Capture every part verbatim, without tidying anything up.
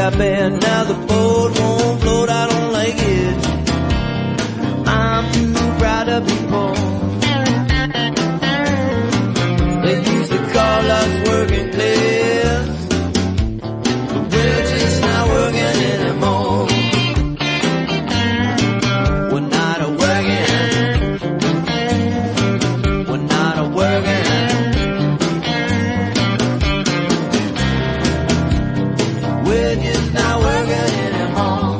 I bet now the boat won't float out on Lake Edge. I'm too proud to be poor. They used to call us working class, but we're just not working anymore. We're not a working, we're not a working. We're just not working anymore.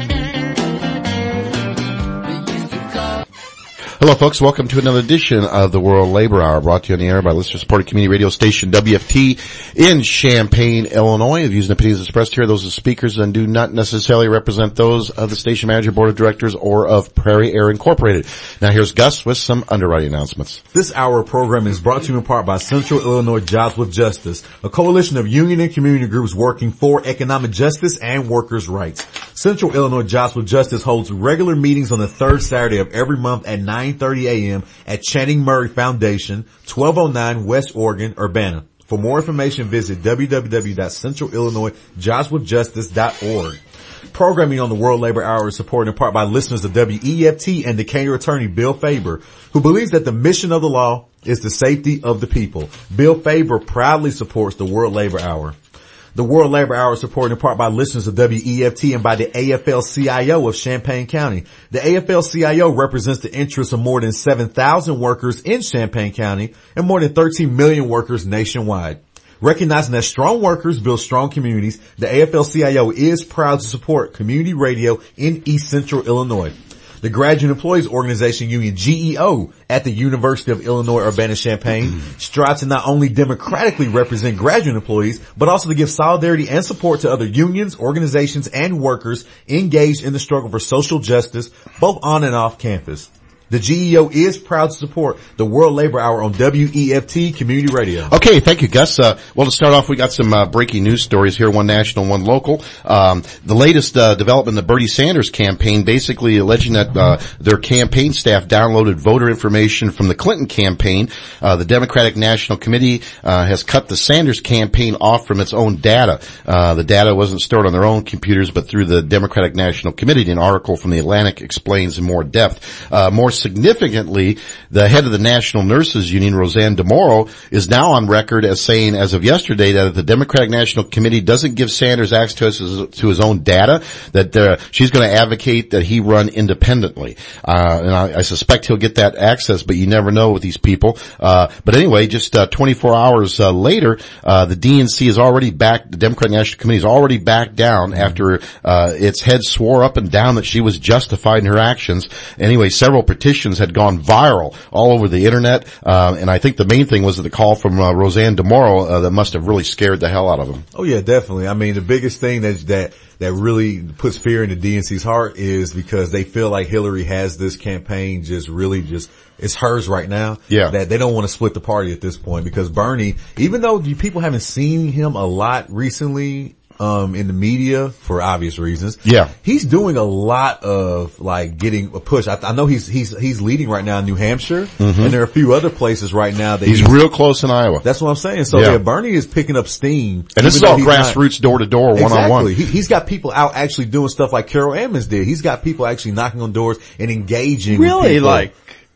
They used to call. Hello, folks. Welcome to another edition of the World Labor Hour, brought to you on the air by listener-supported community radio station W F T in Champaign, Illinois. The views and opinions expressed here, those are speakers, and do not necessarily represent those of the station manager, board of directors, or of Prairie Air Incorporated. Now, here's Gus with some underwriting announcements. This hour of programming is brought to you in part by Central Illinois Jobs with Justice, a coalition of union and community groups working for economic justice and workers' rights. Central Illinois Jobs with Justice holds regular meetings on the third Saturday of every month at nine thirty a.m. at Channing Murray Foundation, twelve oh nine West Oregon, Urbana. For more information, visit w w w dot central illinois jobs with justice dot org. Programming on the World Labor Hour is supported in part by listeners of W E F T and Decatur attorney Bill Faber, who believes that the mission of the law is the safety of the people. Bill Faber proudly supports the World Labor Hour. The World Labor Hour is supported in part by listeners of W E F T and by the A F L C I O of Champaign County. The A F L C I O represents the interests of more than seven thousand workers in Champaign County and more than thirteen million workers nationwide. Recognizing that strong workers build strong communities, the A F L C I O is proud to support community radio in East Central Illinois. The Graduate Employees Organization Union, G E O, at the University of Illinois Urbana-Champaign strives to not only democratically represent graduate employees, but also to give solidarity and support to other unions, organizations, and workers engaged in the struggle for social justice, both on and off campus. The G E O is proud to support the World Labor Hour on W E F T Community Radio. Okay, thank you, Gus. Uh, well, to start off, we got some uh, breaking news stories here, one national, one local. Um, the latest uh, development in the Bernie Sanders campaign, basically alleging that uh, their campaign staff downloaded voter information from the Clinton campaign. Uh, the Democratic National Committee uh, has cut the Sanders campaign off from its own data. Uh, the data wasn't stored on their own computers, but through the Democratic National Committee. An article from The Atlantic explains in more depth. Uh, more significantly, the head of the National Nurses Union, Roseanne DeMoro, is now on record as saying, as of yesterday, that if the Democratic National Committee doesn't give Sanders access to his, to his own data, that uh, she's going to advocate that he run independently. Uh, and I, I suspect he'll get that access, but you never know with these people. Uh, but anyway, just uh, twenty-four hours uh, later, uh, the D N C is already back, the Democratic National Committee is already back down after uh, its head swore up and down that she was justified in her actions. Anyway, several petitions had gone viral all over the internet, uh, and I think the main thing was the call from uh, Roseanne DeMoro uh, that must have really scared the hell out of them. Oh yeah, definitely. I mean, the biggest thing that that that really puts fear in the D N C's heart is because they feel like Hillary has this campaign just really just it's hers right now. Yeah. That they don't want to split the party at this point because Bernie, even though you people haven't seen him a lot recently, um, in the media for obvious reasons. Yeah. He's doing a lot of like getting a push. I, I know he's, he's, he's leading right now in New Hampshire mm-hmm. and there are a few other places right now that he's, he's real close in Iowa. That's what I'm saying. So yeah, yeah Bernie is picking up steam. And this is all grassroots, door to door, one on one. He, he's got people out actually doing stuff like Carol Emmons did. He's got people actually knocking on doors and engaging. Really, with people. like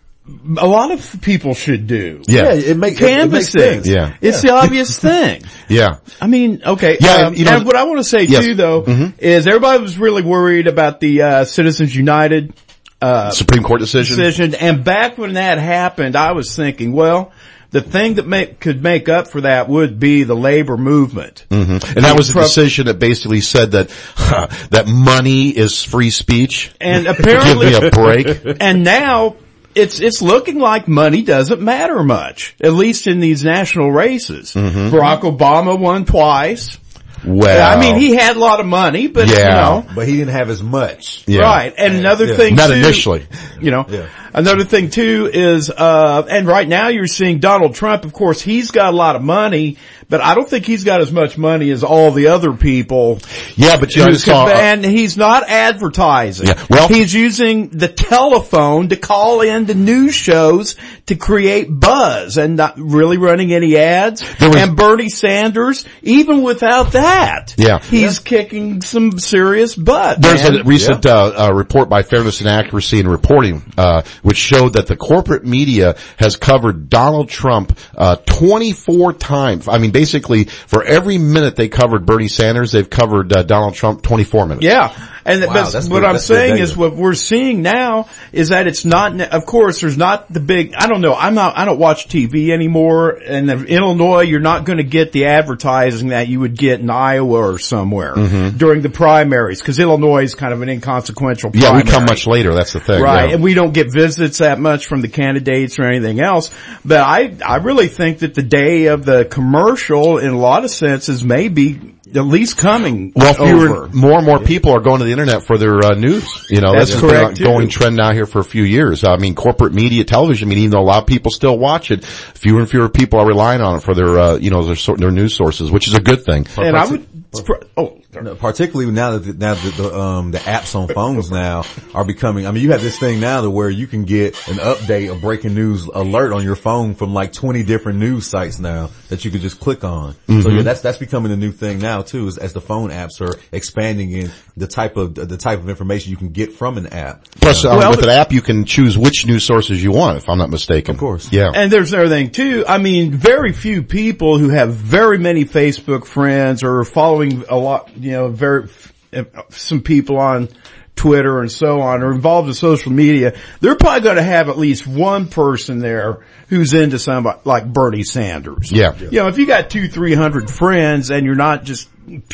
a lot of people should do. Yeah, yeah it, make, canvassing. It makes sense. Yeah, it's yeah. the obvious thing. Yeah, I mean, okay. Yeah, um, you know, and what I want to say yes. too, though, mm-hmm. is everybody was really worried about the uh Citizens United uh Supreme Court decision. Decision, and back when that happened, I was thinking, well, the thing that make, could make up for that would be the labor movement. Mm-hmm. And that was a decision that basically said that, huh, that money is free speech. And apparently, give me a break. And now it's, it's looking like money doesn't matter much, at least in these national races. Mm-hmm. Barack Obama won twice. Well, I mean, he had a lot of money, but yeah. you know, but he didn't have as much. Yeah. Right. And another yeah. thing Not too, initially. You know, yeah. another thing too is, uh, and right now you're seeing Donald Trump, of course, he's got a lot of money, but I don't think he's got as much money as all the other people. Yeah, but you know, I just saw, uh, and he's not advertising. Yeah, well, he's using the telephone to call into news shows to create buzz and not really running any ads. was, and Bernie Sanders, even without that, yeah, he's yeah. kicking some serious butt. There's man. a recent yeah. uh, uh, report by Fairness and Accuracy in Reporting, uh, which showed that the corporate media has covered Donald Trump uh twenty-four times. I mean, basically, for every minute they covered Bernie Sanders, they've covered uh, Donald Trump twenty-four minutes. Yeah. And wow, that's, that's what good, I'm that's saying is what we're seeing now is that it's not, of course, there's not the big, I don't know, I'm not, I don't watch T V anymore, and in Illinois, you're not going to get the advertising that you would get in Iowa or somewhere mm-hmm. during the primaries, because Illinois is kind of an inconsequential primary. Yeah, we come much later, that's the thing. Right, yeah. and we don't get visits that much from the candidates or anything else, but I, I really think that the day of the commercial, in a lot of senses, may be at least coming well, over. More and more people are going to the internet for their uh, news. You know, That's this has been correct, a going too. trend now here for a few years. I mean, corporate media, television, I mean, even though a lot of people still watch it, fewer and fewer people are relying on it for their, uh, you know, their, sort- their news sources, which is a good thing. And I would, oh, No, particularly now that the, now that the um the apps on phones now are becoming. I mean, you have this thing now to where you can get an update, a breaking news alert on your phone from like twenty different news sites now that you could just click on. Mm-hmm. So yeah, that's that's becoming a new thing now too, as, as the phone apps are expanding in the type of the type of information you can get from an app. Plus, um, well, with an app, you can choose which news sources you want, if I'm not mistaken. Of course, yeah. And there's another thing too. I mean, very few people who have very many Facebook friends or are following a lot, you know, very. some people on Twitter and so on are involved in social media, they're probably going to have at least one person there who's into somebody like Bernie Sanders. Yeah. You know, if you got two, three hundred friends and you're not just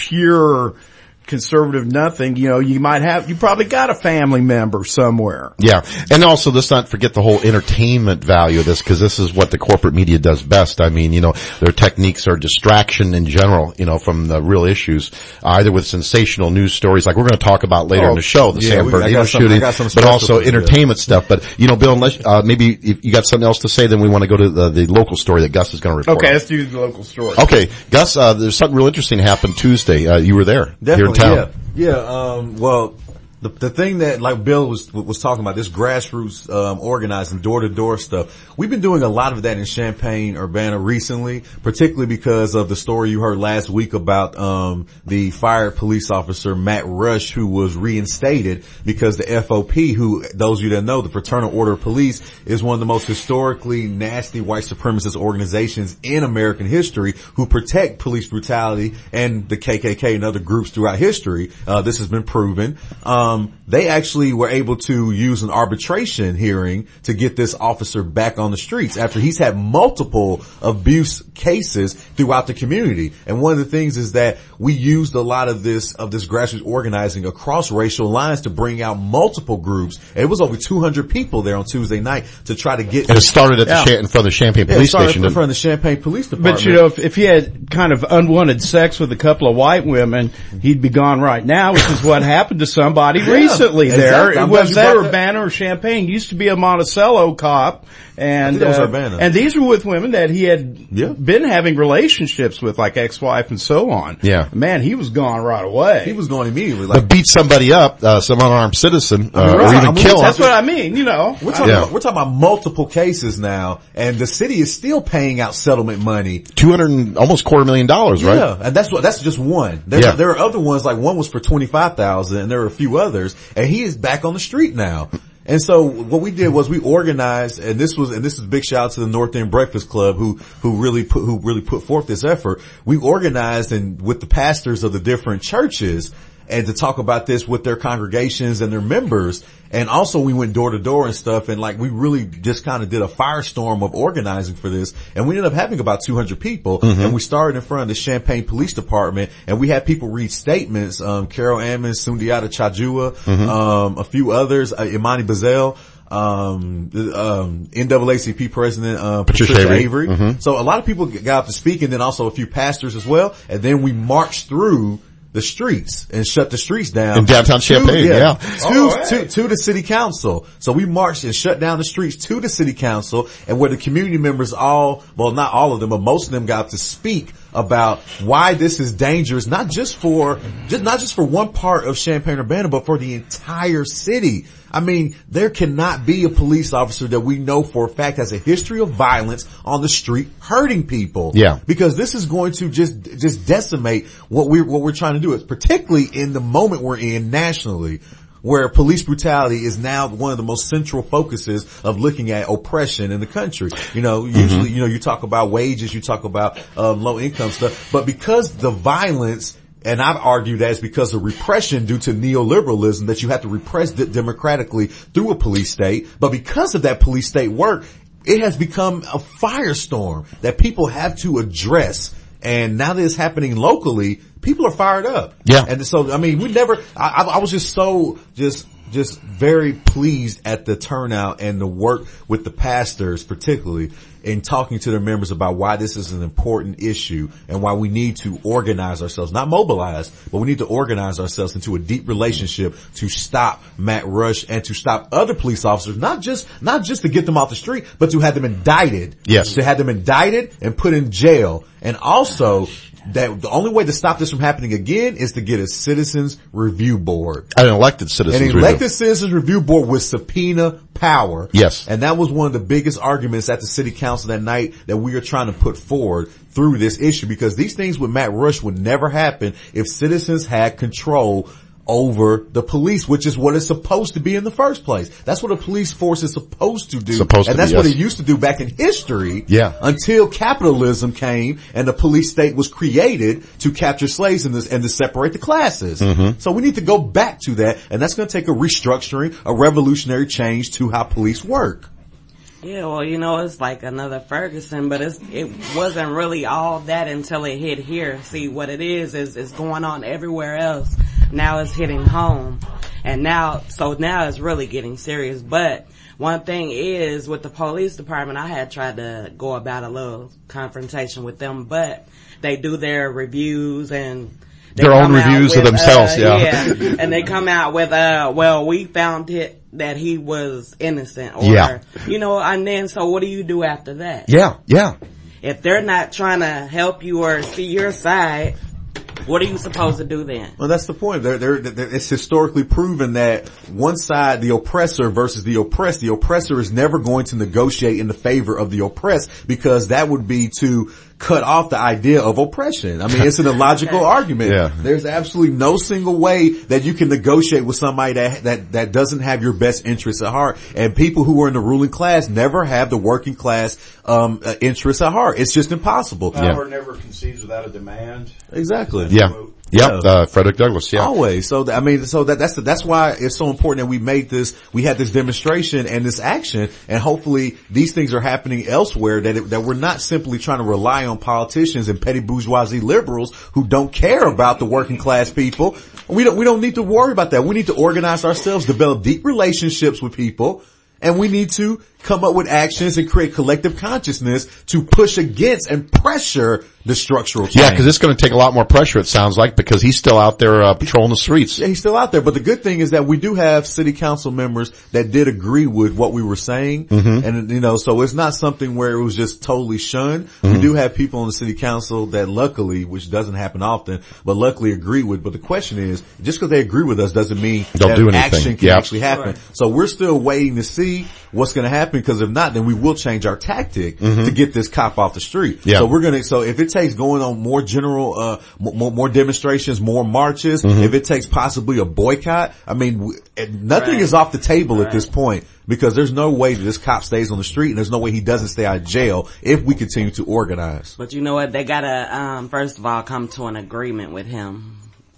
pure conservative nothing, you know, you might have, you probably got a family member somewhere. Yeah. And also, let's not forget the whole entertainment value of this, because this is what the corporate media does best. I mean, you know, their techniques are distraction in general, you know, from the real issues, either with sensational news stories like we're going to talk about later oh, in the show, the yeah, San we, Bernardino some, shooting, but also entertainment yeah. stuff. But, you know, Bill, unless, uh, maybe if you got something else to say, then we want to go to the, the local story that Gus is going to report. Okay, let's do the local story. Okay, Gus, uh, there's something real interesting happened Tuesday. Uh, you were there. Definitely, here in town. Yeah. Yeah, um, well, the, the thing that, like Bill was, was talking about, this grassroots, um, organizing, door-to-door stuff, we've been doing a lot of that in Champaign-Urbana recently, particularly because of the story you heard last week about, um, the fired police officer, Matt Rush, who was reinstated because the F O P, who, those of you that know, the Fraternal Order of Police, is one of the most historically nasty white supremacist organizations in American history who protect police brutality and the K K K and other groups throughout history. Uh, this has been proven. Um, Um, they actually were able to use an arbitration hearing to get this officer back on the streets after he's had multiple abuse cases throughout the community. And one of the things is that we used a lot of this, of this grassroots organizing across racial lines to bring out multiple groups. And it was over two hundred people there on Tuesday night to try to get. And it started at the yeah. Cha- in front of the Champaign yeah, Police it started Station. in front of the Champaign Police Department. But you know, if, if he had kind of unwanted sex with a couple of white women, he'd be gone right now, which is what happened to somebody Yeah, recently exactly. there. It I'm was glad that you brought Urbana or Champaign. Used to be a Monticello cop. And, I think it was uh, Urbana. and these were with women that he had Yeah. been having relationships with, like ex-wife and so on. Yeah. Man, he was gone right away. He was going immediately. Like, But beat somebody up, uh, some unarmed citizen, uh, I mean, or right. even I mean, kill him. That's what I mean, you know. We're talking, Yeah. about, we're talking about multiple cases now, and the city is still paying out settlement money. two hundred, almost quarter million dollars, right? Yeah, and that's what, that's just one. There, Yeah. there are other ones, like one was for twenty-five thousand, and there are a few others, and he is back on the street now. And so what we did was we organized, and this was, and this is a big shout out to the North End Breakfast Club who, who really put, who really put forth this effort. We organized and with the pastors of the different churches and to talk about this with their congregations and their members. And also we went door to door and stuff, and like we really just kind of did a firestorm of organizing for this, and we ended up having about two hundred people, mm-hmm. and we started in front of the Champaign Police Department, and we had people read statements, um, Carol Ammons, Sundiata Chajua, mm-hmm. um, a few others, uh, Imani Bazell, um, um, N double A C P President, uh, Patricia, Patricia Avery. Avery. Mm-hmm. So a lot of people got up to speak, and then also a few pastors as well, and then we marched through the streets and shut the streets down. In downtown Champaign, to, yeah. To, oh, hey. to, to the city council. So we marched and shut down the streets to the city council, and where the community members all, well not all of them, but most of them got to speak about why this is dangerous, not just for, just, not just for one part of Champaign-Urbana, but for the entire city. I mean, there cannot be a police officer that we know for a fact has a history of violence on the street hurting people. Yeah. Because this is going to just, just decimate what we're, what we're trying to do. It's particularly in the moment we're in nationally, where police brutality is now one of the most central focuses of looking at oppression in the country. You know, usually, mm-hmm. you know, you talk about wages, you talk about, um, low income stuff, but because the violence, and I've argued that it's because of repression due to neoliberalism that you have to repress d- democratically through a police state. But because of that police state work, it has become a firestorm that people have to address. And now that it's happening locally, people are fired up. Yeah. And so, I mean, we never, I, I was just so, just, just very pleased at the turnout and the work with the pastors, particularly in talking to their members about why this is an important issue and why we need to organize ourselves, not mobilize, but we need to organize ourselves into a deep relationship to stop Matt Rush and to stop other police officers, not just, not just to get them off the street, but to have them indicted. Yes. To have them indicted and put in jail. And also, that the only way to stop this from happening again is to get a citizens review board. An elected citizens An review. elected citizens review board with subpoena power. Yes. And that was one of the biggest arguments at the city council that night that we are trying to put forward through this issue, because these things with Matt Rush would never happen if citizens had control over the police, which is what it's supposed to be in the first place. That's what a police force is supposed to do. Supposed to and that's be, what yes. it used to do back in history. Yeah. Until capitalism came and the police state was created to capture slaves and, this, and to separate the classes. Mm-hmm. So we need to go back to that, and that's going to take a restructuring, a revolutionary change to how police work. Yeah, well, you know, it's like another Ferguson, but it's, it wasn't really all that until it hit here. See, what it is, is it's going on everywhere else. Now it's hitting home. And now, so now it's really getting serious. But one thing is, with the police department, I had tried to go about a little confrontation with them, but they do their reviews and they their own come out reviews with, of themselves, uh, yeah. yeah. And they come out with, uh, well, we found it that he was innocent, or, yeah. you know, and then, so what do you do after that? Yeah, yeah. If they're not trying to help you or see your side, what are you supposed to do then? Well, that's the point. They're, they're, they're, it's historically proven that one side, the oppressor versus the oppressed, the oppressor is never going to negotiate in the favor of the oppressed, because that would be to cut off the idea of oppression. I mean, it's an illogical argument. Yeah. There's absolutely no single way that you can negotiate with somebody that, that, that doesn't have your best interests at heart. And people who are in the ruling class never have the working class, um, uh, interests at heart. It's just impossible. Power yeah. never concedes without a demand. Exactly. Yeah. Yep, Yeah. uh, Frederick Douglass, yeah. Always. So, th- I mean, so that, that's the, that's why it's so important that we made this, we had this demonstration and this action, and hopefully these things are happening elsewhere, that it, that we're not simply trying to rely on politicians and petty bourgeoisie liberals who don't care about the working class people. We don't, we don't need to worry about that. We need to organize ourselves, develop deep relationships with people, and we need to come up with actions and create collective consciousness to push against and pressure the structural change. Yeah, because it's going to take a lot more pressure, it sounds like, because he's still out there uh, patrolling the streets. Yeah, he's still out there. But the good thing is that we do have city council members that did agree with what we were saying. Mm-hmm. And, you know, so it's not something where it was just totally shunned. Mm-hmm. We do have people on the city council that luckily, which doesn't happen often, but luckily agree with. But the question is, just because they agree with us doesn't mean They'll that do anything. action can Yep. actually happen. Right. So we're still waiting to see what's going to happen, because if not, then we will change our tactic mm-hmm. to get this cop off the street. Yeah. So we're going to, so if it takes going on more general, uh, more, more demonstrations, more marches, mm-hmm. if it takes possibly a boycott, I mean, w- nothing Right. is off the table Right. at this point, because there's no way that this cop stays on the street, and there's no way he doesn't stay out of jail if we continue to organize. But you know what? They gotta, um, first of all, come to an agreement with him.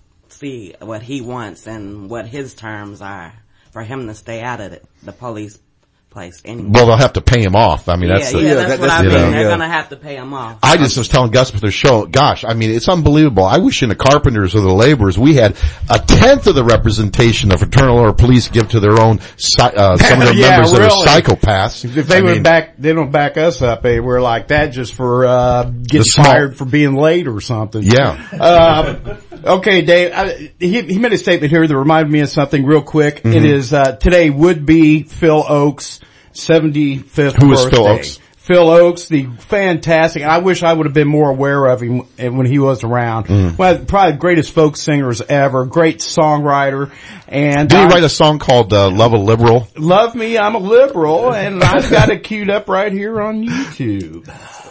See what he wants and what his terms are for him to stay out of the, the police place anyway. Well, they'll have to pay him off. I mean, yeah, that's yeah, the, yeah, that's that- what that's- I mean. you know, They're yeah. gonna have to pay him off. I just was telling Gus with their show, gosh, I mean, it's unbelievable. I wish in the carpenters or the laborers we had a tenth of the representation the fraternal or police give to their own, psy- uh, some of their Yeah, members really. that are psychopaths. If they I would mean, back, they don't back us up. They were like that just for, uh, getting small- fired for being late or something. Yeah. Uh, okay, Dave, I, he, he made a statement here that reminded me of something real quick. Mm-hmm. It is, uh, today would be Phil Oak's seventy-fifth Who birthday. is Phil Oakes? Phil Oakes, the fantastic, I wish I would have been more aware of him when he was around. Mm. Well, probably the greatest folk singers ever, great songwriter. And did he write a song called uh, Love a Liberal? Love Me, I'm a Liberal, and I've got it queued up right here on YouTube.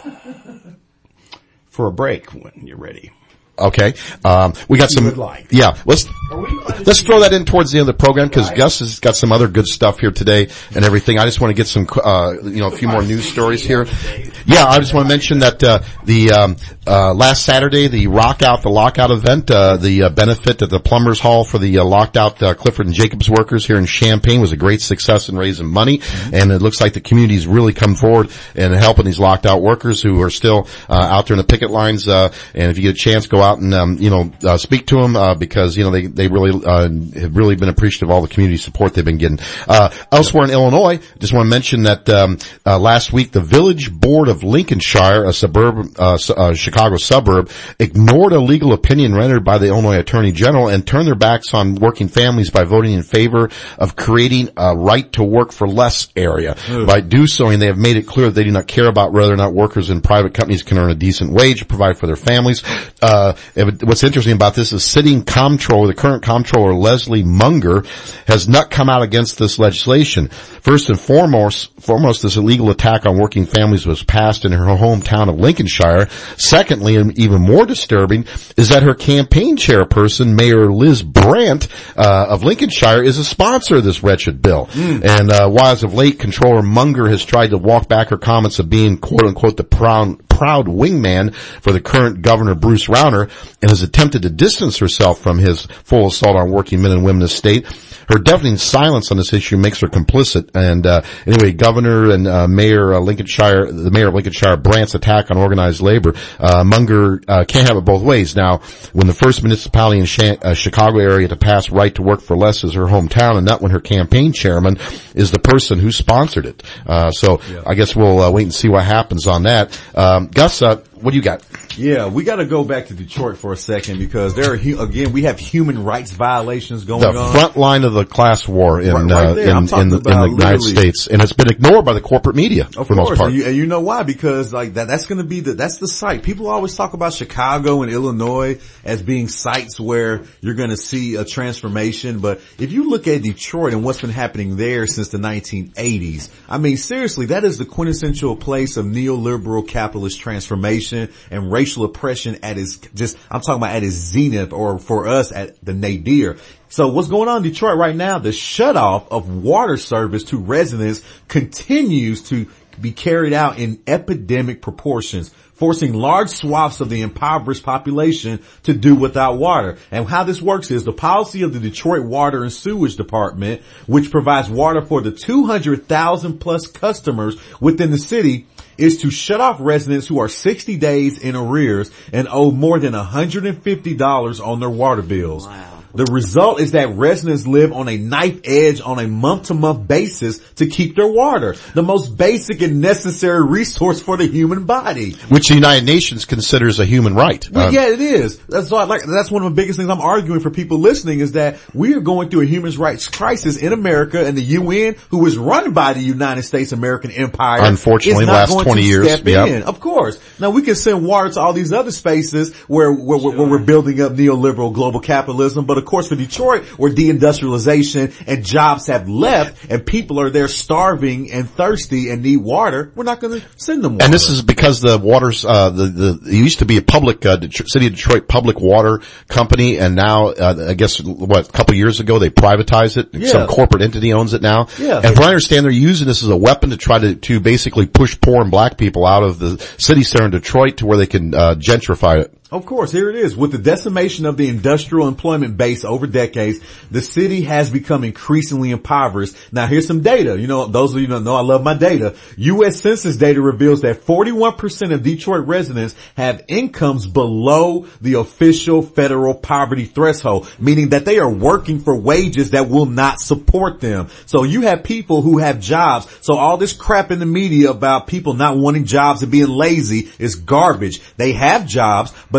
For a break when you're ready. Okay. Um, we got some, like. yeah, let's, let's throw that in towards the end of the program because right. Gus has got some other good stuff here today and everything. I just want to get some, uh, you know, a few more news stories here. Yeah, I just want to mention that, uh, the, um, uh, last Saturday, the Rock Out, the Lockout event, uh, the uh, benefit at the Plumbers Hall for the uh, locked out, uh, Clifford and Jacobs workers here in Champaign was a great success in raising money. Mm-hmm. And it looks like the community's really come forward and helping these locked out workers who are still, uh, out there in the picket lines. Uh, and if you get a chance, go out and, um, you know, uh, speak to them, uh, because, you know, they, they really, uh, have really been appreciative of all the community support they've been getting. Uh, elsewhere in Illinois, just want to mention that, um, uh, last week the Village Board of Lincolnshire, a suburb, uh, uh, Chicago suburb, ignored a legal opinion rendered by the Illinois Attorney General and turned their backs on working families by voting in favor of creating a right to work for less area. Mm. By do so, and they have made it clear that they do not care about whether or not workers in private companies can earn a decent wage to provide for their families. Uh, what's interesting about this is sitting comptroller, the current comptroller Leslie Munger, has not come out against this legislation. First and foremost, foremost, this illegal attack on working families was passed in her hometown of Lincolnshire. Secondly, and even more disturbing, is that her campaign chairperson, Mayor Liz Brandt, uh, of Lincolnshire, is a sponsor of this wretched bill. Mm. And, uh, while as of late, Controller Munger has tried to walk back her comments of being, quote unquote, the proud, proud wingman for the current governor, Bruce Rauner, and has attempted to distance herself from his full assault on working men and women in the state. Her deafening silence on this issue makes her complicit. And uh anyway, Governor and uh, Mayor uh, Lincolnshire, the Mayor of Lincolnshire, Brandt's attack on organized labor, uh Munger uh, can't have it both ways. Now, when the first municipality in Sha- uh, Chicago area to pass right to work for less is her hometown, and not when her campaign chairman is the person who sponsored it. Uh so yeah. I guess we'll uh, wait and see what happens on that. Um Gus, uh, what do you got? Yeah, we got to go back to Detroit for a second because there are, again, we have human rights violations going the on. The front line of the class war in, right, right uh, in, in, in the United States. And it's been ignored by the corporate media of for the most part. And you, and you know why? Because like that, that's going to be the, that's the site. People always talk about Chicago and Illinois as being sites where you're going to see a transformation. But if you look at Detroit and what's been happening there since the nineteen eighties, I mean, seriously, that is the quintessential place of neoliberal capitalist transformation and racial oppression at its just, I'm talking about at its zenith, or for us at the nadir. So what's going on in Detroit right now? The shutoff of water service to residents continues to be carried out in epidemic proportions, forcing large swaths of the impoverished population to do without water. And how this works is the policy of the Detroit Water and Sewage Department, which provides water for the two hundred thousand plus customers within the city, is to shut off residents who are sixty days in arrears and owe more than one hundred fifty dollars on their water bills. Wow. The result is that residents live on a knife edge on a month-to-month basis to keep their water, the most basic and necessary resource for the human body. Which the United Nations considers a human right. Well, um, yeah, it is. That's why, like, that's one of the biggest things I'm arguing for people listening is that we are going through a human rights crisis in America, and the U N, who is run by the United States American Empire, unfortunately, is not last going twenty to years, step yep. in. Of course. Now we can send water to all these other spaces where, where, where, where we're building up neoliberal global capitalism, but of course for Detroit, where deindustrialization and jobs have left and people are there starving and thirsty and need water, we're not going to send them water. And this is because the waters, uh, the, the, it used to be a public, uh, Det- City of Detroit public water company, and now, uh, I guess, what, a couple years ago they privatized it. Yeah. Some corporate entity owns it now. Yeah. And from what I understand, they're using this as a weapon to try to, to basically push poor and black people out of the city center in Detroit to where they can, uh, gentrify it. Of course, here it is. With the decimation of the industrial employment base over decades, the city has become increasingly impoverished. Now, here's some data. You know, those of you that know I love my data. U S Census data reveals that forty-one percent of Detroit residents have incomes below the official federal poverty threshold, meaning that they are working for wages that will not support them. So you have people who have jobs. So all this crap in the media about people not wanting jobs and being lazy is garbage. They have jobs, but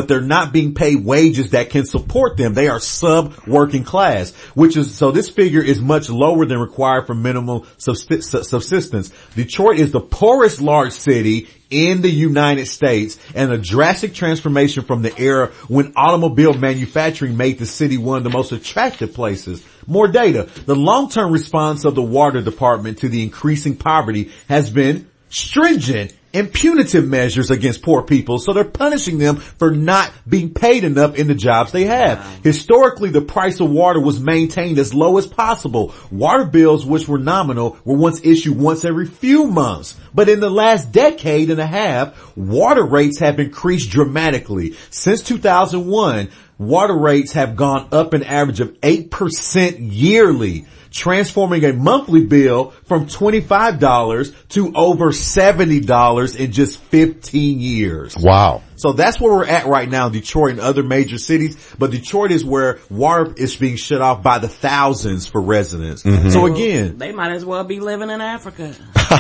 but they're not being paid wages that can support them. They are sub-working class, which is, so this figure is much lower than required for minimal subsistence. Detroit is the poorest large city in the United States, and a drastic transformation from the era when automobile manufacturing made the city one of the most attractive places. More data. The long-term response of the water department to the increasing poverty has been stringent and punitive measures against poor people, so they're punishing them for not being paid enough in the jobs they have. Wow. Historically, the price of water was maintained as low as possible. Water bills, which were nominal, were once issued once every few months. But in the last decade and a half, water rates have increased dramatically. Since two thousand one, water rates have gone up an average of eight percent yearly, transforming a monthly bill from twenty-five dollars to over seventy dollars in just fifteen years. Wow. So that's where we're at right now in Detroit and other major cities. But Detroit is where water is being shut off by the thousands for residents. Mm-hmm. So again, they might as well be living in Africa.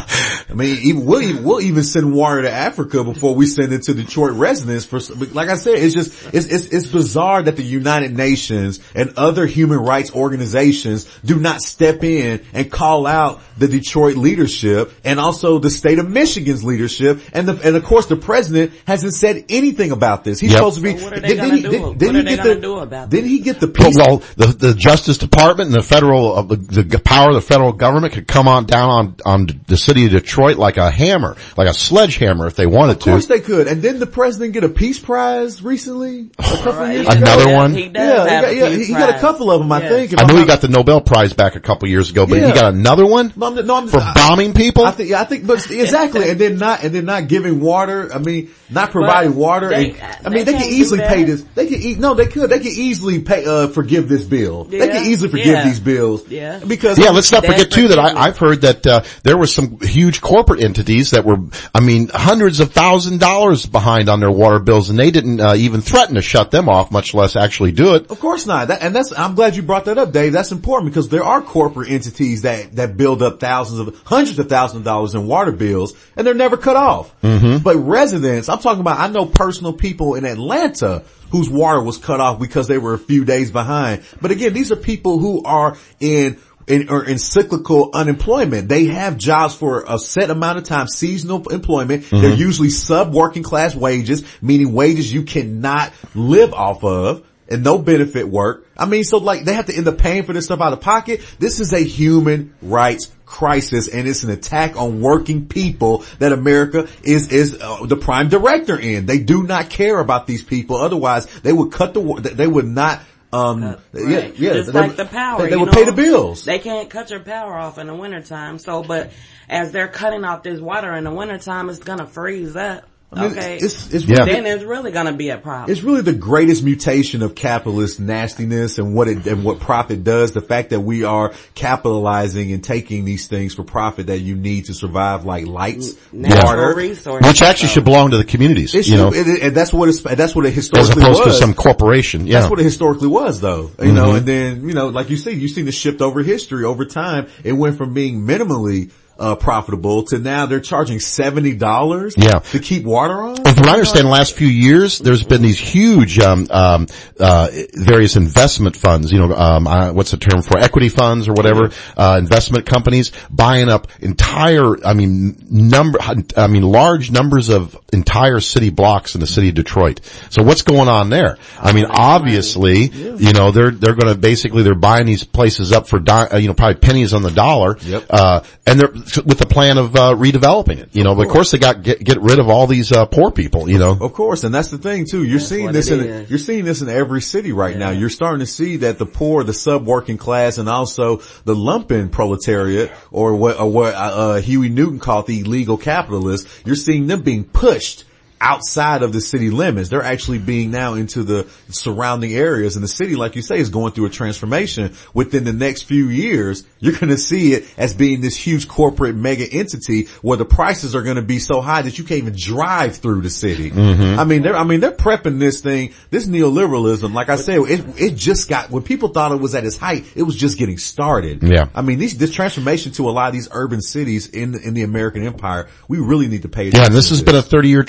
I mean, even, we'll, even, we'll even send water to Africa before we send it to Detroit residents. For, like I said, it's just, it's, it's, it's bizarre that the United Nations and other human rights organizations do not step in and call out the Detroit leadership and also the state of Michigan's leadership. And the, and of course the president hasn't said anything about this. He's yep. supposed to be, so what are they going to do? Did, what are they going to do about Didn't he get the peace? Well, the, the Justice Department and the federal, uh, the, the power of the federal government could come on down on, on the city of Detroit like a hammer, like a sledgehammer if they wanted to. Of course to. they could. And didn't the president get a peace prize recently? A couple right. years Another yeah, one? He does yeah, have he, got, a yeah peace he prize. got a couple of them, I yeah. think. I know he got the Nobel Prize back a couple years ago, but yeah. he got another one? No, I'm, no, I'm, for I, bombing people? I think, yeah, I think, but exactly. and then not, and then not giving water. I mean, not providing but water. They, and, I mean, they, they could easily pay this. They could eat, no, they could, they could easily pay, uh, forgive this bill. Yeah. They could easily forgive yeah. these bills. Yeah. Because. Yeah, let's not forget too that I, I've heard that, uh, there were some huge corporate entities that were, I mean, hundreds of thousand dollars behind on their water bills, and they didn't, uh, even threaten to shut them off, much less actually do it. Of course not. That, and that's, I'm glad you brought that up, Dave. That's important because there are corporate entities that, that build up thousands of, hundreds of thousands of dollars in water bills, and they're never cut off. Mm-hmm. But residents, I'm talking about, I know personal people in Atlanta whose water was cut off because they were a few days behind. But again, these are people who are in In, or in cyclical unemployment. They have jobs for a set amount of time, seasonal employment. Mm-hmm. They're usually sub-working class wages, meaning wages you cannot live off of, and no benefit work. I mean, so like they have to end up paying for this stuff out of pocket. This is a human rights crisis, and it's an attack on working people that America is is uh, the prime director in. They do not care about these people. Otherwise, they would cut the they would not Um, uh, yeah, right. yeah. It's they, like the power. They, they you would know? pay the bills. They can't cut your power off in the wintertime. So, but as they're cutting off this water in the wintertime, it's gonna freeze up. I mean, okay. It's, it's yeah. really, then it's really gonna be a problem. It's really the greatest mutation of capitalist nastiness and what it, and what profit does. The fact that we are capitalizing and taking these things for profit that you need to survive, like lights, Natural water, resources. Which actually should belong to the communities, It you should, know, it, and that's what it's, that's what it as historically opposed was. to some corporation. Yeah. That's what it historically was though. You mm-hmm. know, and then, you know, like you see, you've seen the shift over history, over time. It went from being minimally Uh, profitable to now they're charging seventy dollars yeah. to keep water on. From what I understand, the last few years, there's been these huge, um, um, uh, various investment funds, you know, um, uh, what's the term for equity funds or whatever, uh, investment companies buying up entire, I mean, number, I mean, large numbers of entire city blocks in the city of Detroit. So what's going on there? I mean, obviously, you know, they're, they're gonna basically, they're buying these places up for, di- you know, probably pennies on the dollar. Yep. Uh, and they're, with the plan of, uh, redeveloping it. You know, of but of course they got, get, get rid of all these, uh, poor people, you know. Of course, and that's the thing too. You're That's seeing this in, is. you're seeing this in every city right Yeah. now. You're starting to see that the poor, the sub-working class, and also the lumpen proletariat, or what, or what, uh, Huey Newton called the illegal capitalists, you're seeing them being pushed outside of the city limits. They're actually being now into the surrounding areas, and the city, like you say, is going through a transformation. Within the next few years, you're going to see it as being this huge corporate mega entity where the prices are going to be so high that you can't even drive through the city. Mm-hmm. I mean, they're, I mean, they're prepping this thing, this neoliberalism. Like I said, it, it just got, when people thought it was at its height, it was just getting started. Yeah. I mean, these, this transformation to a lot of these urban cities in, in the American empire, we really need to pay attention. Yeah, and this has to been a thirty year trend. I mean,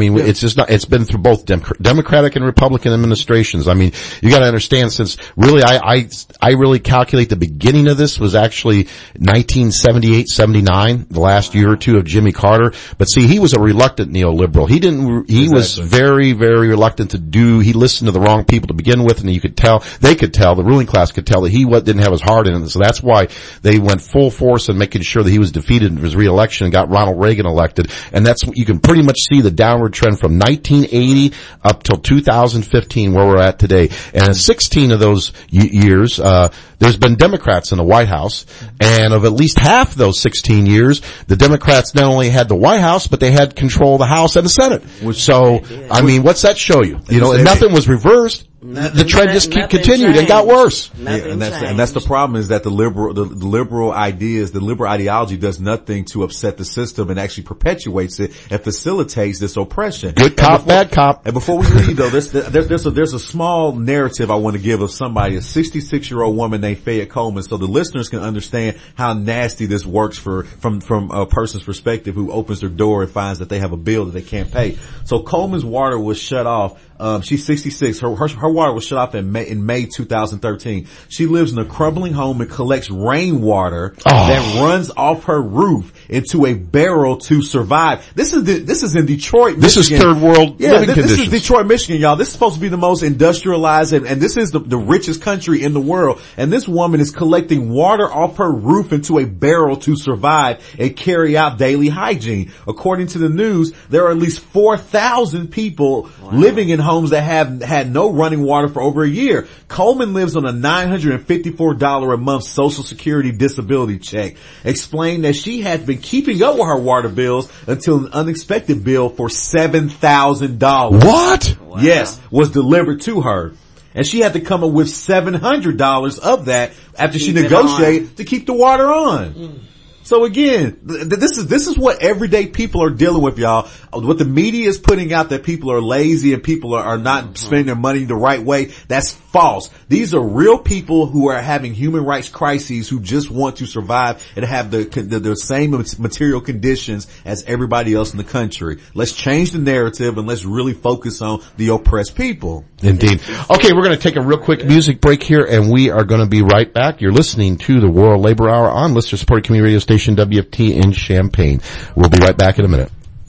mean, yeah. it's just not, it's been through both Dem- Democratic and Republican administrations. I mean, you gotta understand, since really I, I, I really calculate the beginning of this was actually nineteen seventy-eight, seventy-nine, the last year or two of Jimmy Carter. But see, he was a reluctant neoliberal. He didn't, he exactly. was very, very reluctant to do, he listened to the wrong people to begin with, and you could tell, they could tell, the ruling class could tell that he what, didn't have his heart in it. So that's why they went full force in making sure that he was defeated in his re-election and got Ronald Reagan elected. And that's, you can pretty much see the downward trend from nineteen eighty up till two thousand fifteen, where we're at today. And in sixteen of those y- years, uh, there's been Democrats in the White House, and of at least half those sixteen years, the Democrats not only had the White House, but they had control of the House and the Senate. So, I mean, what's that show you? You know, and nothing was reversed. Nothing, the trend just keep continued changed. And got worse. Yeah, and that's and that's the problem, is that the liberal the, the liberal ideas, the liberal ideology does nothing to upset the system and actually perpetuates it and facilitates this oppression. Good cop, before, bad cop. And before we leave though, there's there's there's a there's a small narrative I want to give of somebody, a sixty-six year old woman named Fayette Coleman, so the listeners can understand how nasty this works for from from a person's perspective who opens their door and finds that they have a bill that they can't pay. So Coleman's water was shut off. Um, she's sixty-six. Her, her, her water was shut off in May, in May two thousand thirteen. She lives in a crumbling home and collects rainwater oh. that runs off her roof into a barrel to survive. This is the, this is in Detroit, Michigan. This is third world yeah, living this, conditions. This is Detroit, Michigan, y'all. This is supposed to be the most industrialized, and, and this is the, the richest country in the world. And this woman is collecting water off her roof into a barrel to survive and carry out daily hygiene. According to the news, there are at least four thousand people wow. living in homes that have had no running water for over a year. Coleman lives on a nine hundred fifty-four dollars a month Social Security disability check. Explained that she had been keeping up with her water bills until an unexpected bill for seven thousand dollars. What? Wow. Yes, was delivered to her. And she had to come up with seven hundred dollars of that after she negotiated to keep the water on. Mm. So again, th- this is, this is what everyday people are dealing with, y'all. What the media is putting out, that people are lazy and people are, are not mm-hmm. spending their money the right way, that's false. These are real people who are having human rights crises, who just want to survive and have the, the, the same material conditions as everybody else in the country. Let's change the narrative and let's really focus on the oppressed people. Indeed. Okay, we're going to take a real quick music break here, and we are going to be right back. You're listening to the World Labor Hour on listener-supported community radio station W F T in Champaign. We'll be right back in a minute.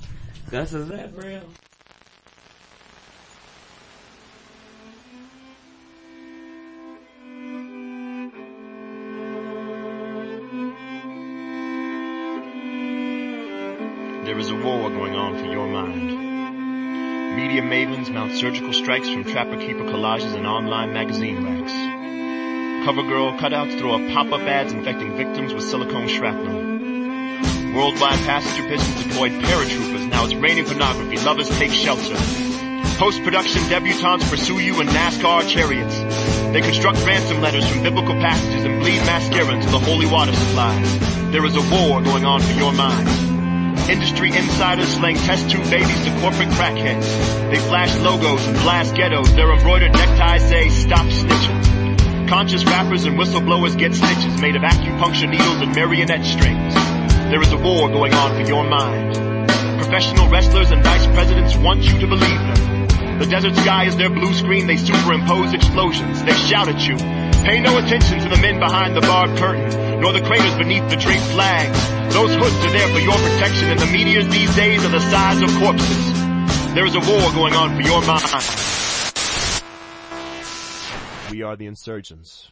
Gus, is that real? There is a war going on for your mind. Media mavens mount surgical strikes from trapper-keeper collages and online magazine racks. CoverGirl cutouts throw up pop-up ads infecting victims with silicone shrapnel. Worldwide passenger pigeons deployed paratroopers. Now it's raining pornography. Lovers take shelter. Post-production debutantes pursue you in NASCAR chariots. They construct ransom letters from biblical passages and bleed mascara into the holy water supplies. There is a war going on for your mind. Industry insiders slang test tube babies to corporate crackheads. They flash logos and blast ghettos. Their embroidered neckties say, "Stop snitching." Conscious rappers and whistleblowers get stitches made of acupuncture needles and marionette strings. There is a war going on for your mind. Professional wrestlers and vice presidents want you to believe them. The desert sky is their blue screen. They superimpose explosions. They shout at you. Pay no attention to the men behind the barred curtain, nor the craters beneath the draped flags. Those hoods are there for your protection, and the meteors these days are the size of corpses. There is a war going on for your mind. We are the insurgents.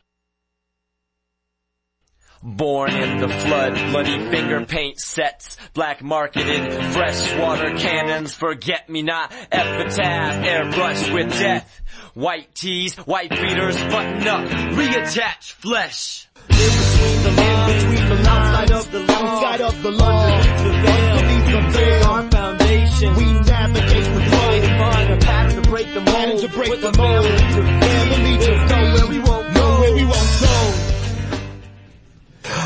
Born in the flood, bloody finger paint sets, black marketed, freshwater cannons, forget-me-not, epitaph, airbrushed with death. White tees, white beaters, button up, reattach flesh. In between the lines, between the outside of the outside of the London, the veil beneath the veil, our foundation. We navigate the flow, find a pattern to break the mold, to break the mold. The family to go where we won't go, where we won't go.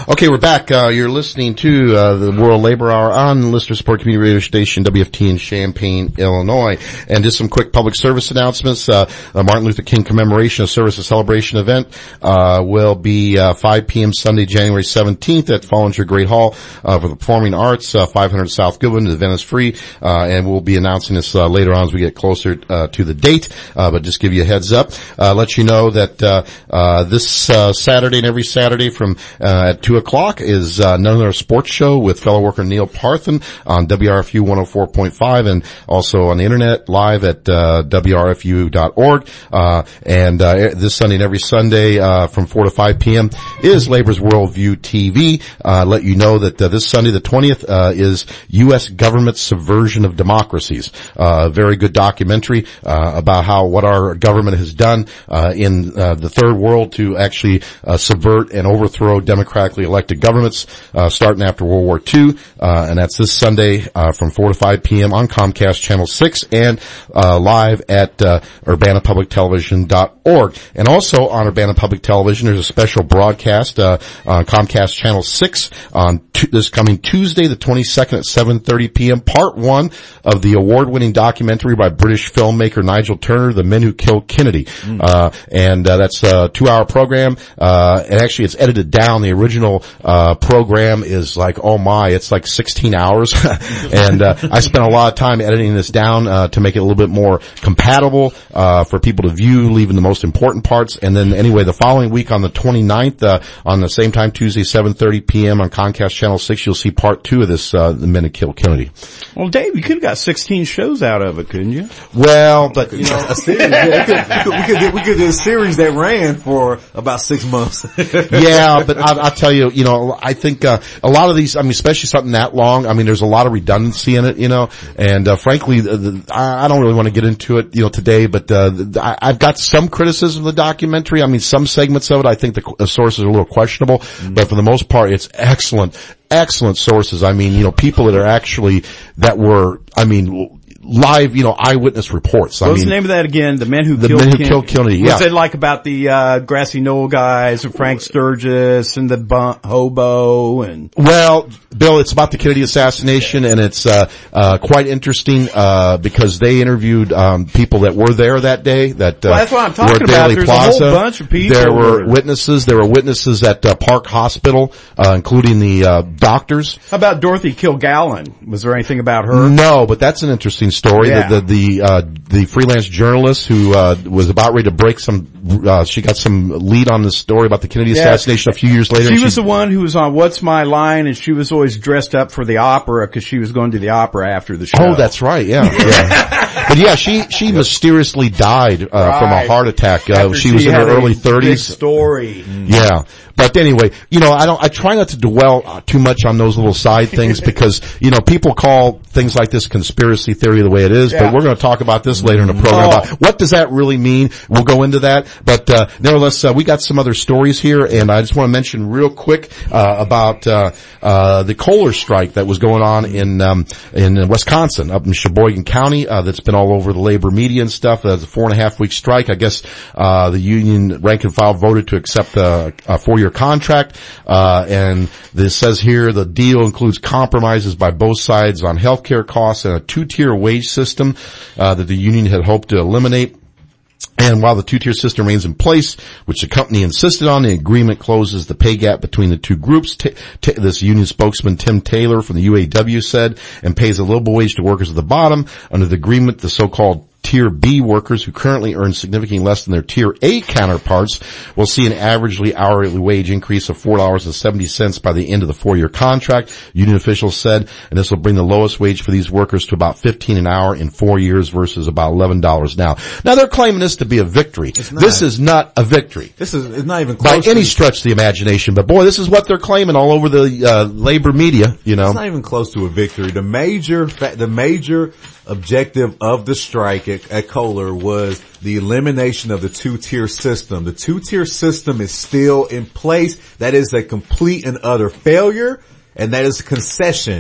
Okay, we're back. Uh, you're listening to uh, the World Labor Hour on Listener Support Community Radio Station W F T in Champaign, Illinois. And just some quick public service announcements. Uh, the Martin Luther King Commemoration of Service and Celebration event uh, will be uh, five p.m. Sunday, January seventeenth at Follinger Great Hall uh, for the Performing Arts, uh, five hundred South Goodwin. The event is free, uh, and we'll be announcing this uh, later on as we get closer uh, to the date. Uh, but just give you a heads up. Uh, let you know that uh, uh, this uh, Saturday and every Saturday from uh, at two o'clock is uh, another sports show with fellow worker Neil Parthen on W R F U one oh four point five and also on the internet live at uh, W R F U dot org. Uh, and uh, this Sunday and every Sunday uh, from four to five p.m. is Labor's Worldview T V. Uh, let you know that uh, this Sunday the twentieth uh, is U S Government Subversion of Democracies. Uh, a very good documentary uh, about how what our government has done uh, in uh, the third world to actually uh, subvert and overthrow democratically elected governments, uh, starting after World War Two, uh, and that's this Sunday, uh, from four to five p.m. on Comcast Channel six and, uh, live at, uh, Urbana Public Television dot org. And also on Urbana Public Television, there's a special broadcast, uh, on Comcast Channel six on t- this coming Tuesday, the twenty-second at seven thirty p.m. Part one of the award-winning documentary by British filmmaker Nigel Turner, The Men Who Killed Kennedy. Mm. Uh, and, uh, that's a two-hour program, uh, and actually it's edited down. The original, uh, program is like, oh my, it's like sixteen hours. and, uh, I spent a lot of time editing this down, uh, to make it a little bit more compatible, uh, for people to view, leaving the most important parts. And then anyway, the following week on the twenty-ninth, uh, on the same time, Tuesday, seven thirty p.m. on Comcast Channel six, you'll see part two of this, uh, The Men Who Killed Kennedy. Well, Dave, you could have got sixteen shows out of it, couldn't you? Well, but, you know, a series. Yeah, we, could, we, could, we, could, we could do a series that ran for about six months. Yeah, but I, I'll tell you, you know, I think, uh, a lot of these, I mean, especially something that long, I mean, there's a lot of redundancy in it, you know, and, uh, frankly, the, the, I, I don't really want to get into it, you know, today, but, uh, the, I, I've got some criticism of the documentary. I mean, some segments of it, I think the, the sources are a little questionable, mm-hmm. but for the most part, it's excellent, excellent sources. I mean, you know, people that are actually, that were, I mean, live, you know, eyewitness reports. I What's mean, the name of that again? The Men Who the Killed Men Who Kennedy. Killed Kennedy. Yeah. Was it like about the uh Grassy Knoll guys and Frank Sturgis and the bun- hobo and? Well, Bill, it's about the Kennedy assassination, and it's uh uh quite interesting uh because they interviewed um people that were there that day. That uh, well, that's what I'm talking were at about. Daly There's Plaza. a whole bunch of people. There were there. witnesses. There were witnesses at uh, Park Hospital, uh including the uh doctors. How about Dorothy Kilgallen? Was there anything about her? No, but that's an interesting story. Yeah. The, the, the, uh, the freelance journalist who, uh, was about ready to break some, uh, she got some lead on this story about the Kennedy Yeah. assassination a few years later. She and was the one who was on What's My Line, and she was always dressed up for the opera because she was going to the opera after the show. Oh, that's right. Yeah. yeah. But yeah, she, she mysteriously died, uh, Right. from a heart attack. Uh, After she was in had her a early big thirties. story. Yeah. But anyway, you know, I don't, I try not to dwell uh, too much on those little side things because, you know, people call things like this conspiracy theory the way it is, Yeah. but we're going to talk about this later in the program Oh. about what does that really mean. We'll go into that. But, uh, nevertheless, uh, we got some other stories here, and I just want to mention real quick, uh, about, uh, uh, the Kohler strike that was going on in, um, in Wisconsin, up in Sheboygan County, uh, that's been all over the labor media and stuff. That's a four and a half week strike. I guess, uh, the union rank and file voted to accept a, a four year contract, uh, and this says here the deal includes compromises by both sides on healthcare costs and a two-tier wage system, uh, that the union had hoped to eliminate. And while the two-tier system remains in place, which the company insisted on, the agreement closes the pay gap between the two groups. T- t- this union spokesman, Tim Taylor from the U A W, said, and pays a livable wage to workers at the bottom. Under the agreement, the so-called Tier B workers who currently earn significantly less than their Tier A counterparts will see an averagely hourly wage increase of four dollars and seventy cents by the end of the four-year contract, union officials said, and this will bring the lowest wage for these workers to about fifteen dollars an hour in four years versus about eleven dollars now. Now they're claiming this to be a victory. This is not a victory. This is it's not even By close any to, stretch of the imagination, but boy, this is what they're claiming all over the uh, labor media, you know. It's not even close to a victory. The major, fa- the major objective of the strike at, at Kohler was the elimination of the two-tier system. The two-tier system is still in place. That is a complete and utter failure, and that is a concession.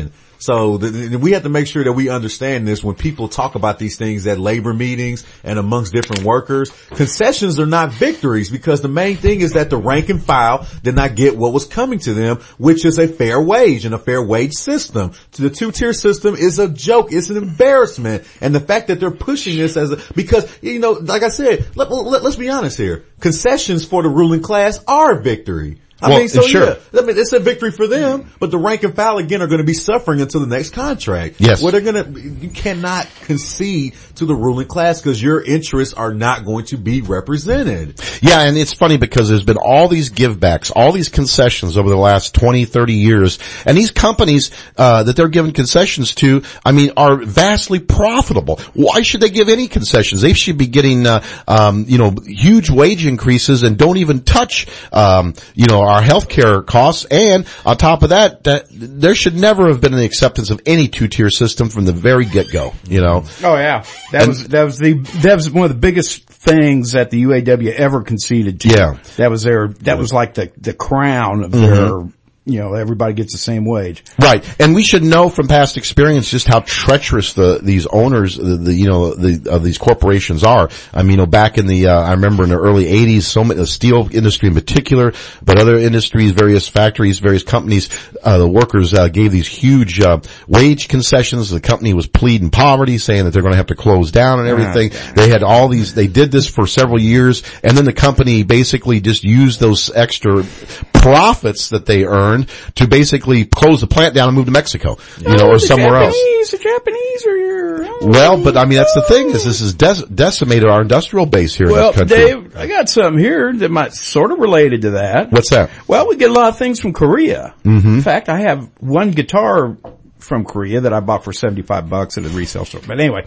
So the, the, we have to make sure that we understand this when people talk about these things at labor meetings and amongst different workers. Concessions are not victories, because the main thing is that the rank and file did not get what was coming to them, which is a fair wage and a fair wage system. The two-tier system is a joke. It's an embarrassment. And the fact that they're pushing this as a, because, you know, like I said, let, let, let's be honest here. Concessions for the ruling class are a victory. I well, mean, so sure. yeah, I mean, it's a victory for them, but the rank and file again are going to be suffering until the next contract. Yes. Where they're going to, you cannot concede to the ruling class because your interests are not going to be represented. Yeah, and it's funny because there's been all these givebacks, all these concessions over the last twenty, thirty years, and these companies, uh, that they're giving concessions to, I mean, are vastly profitable. Why should they give any concessions? They should be getting, uh, um, you know, huge wage increases and don't even touch, um, you know, our healthcare costs. And on top of that, that there should never have been an acceptance of any two-tier system from the very get-go, you know. Oh yeah. That And- was, that was the, that was one of the biggest things that the U A W ever conceded to. Yeah. That was their, that was like the, the crown of their, you know, everybody gets the same wage. Right. And we should know from past experience just how treacherous the, these owners, the, the you know, the, of these corporations are. I mean, you know, back in the, uh, I remember in the early eighties, so many, the steel industry in particular, but other industries, various factories, various companies, uh, the workers, uh, gave these huge, uh, wage concessions. The company was pleading poverty, saying that they're going to have to close down and everything. They had all these, they did this for several years, and then the company basically just used those extra profits that they earned to basically close the plant down and move to Mexico, you know, Oh, or the somewhere Japanese, else. The Japanese are your, oh, Well, but I mean, that's the thing is this has des- decimated our industrial base here well, in this country. Dave, I got something here that might sort of related to that. What's that? Well, we get a lot of things from Korea. Mm-hmm. In fact, I have one guitar from Korea that I bought for seventy-five bucks at a resale store. But anyway,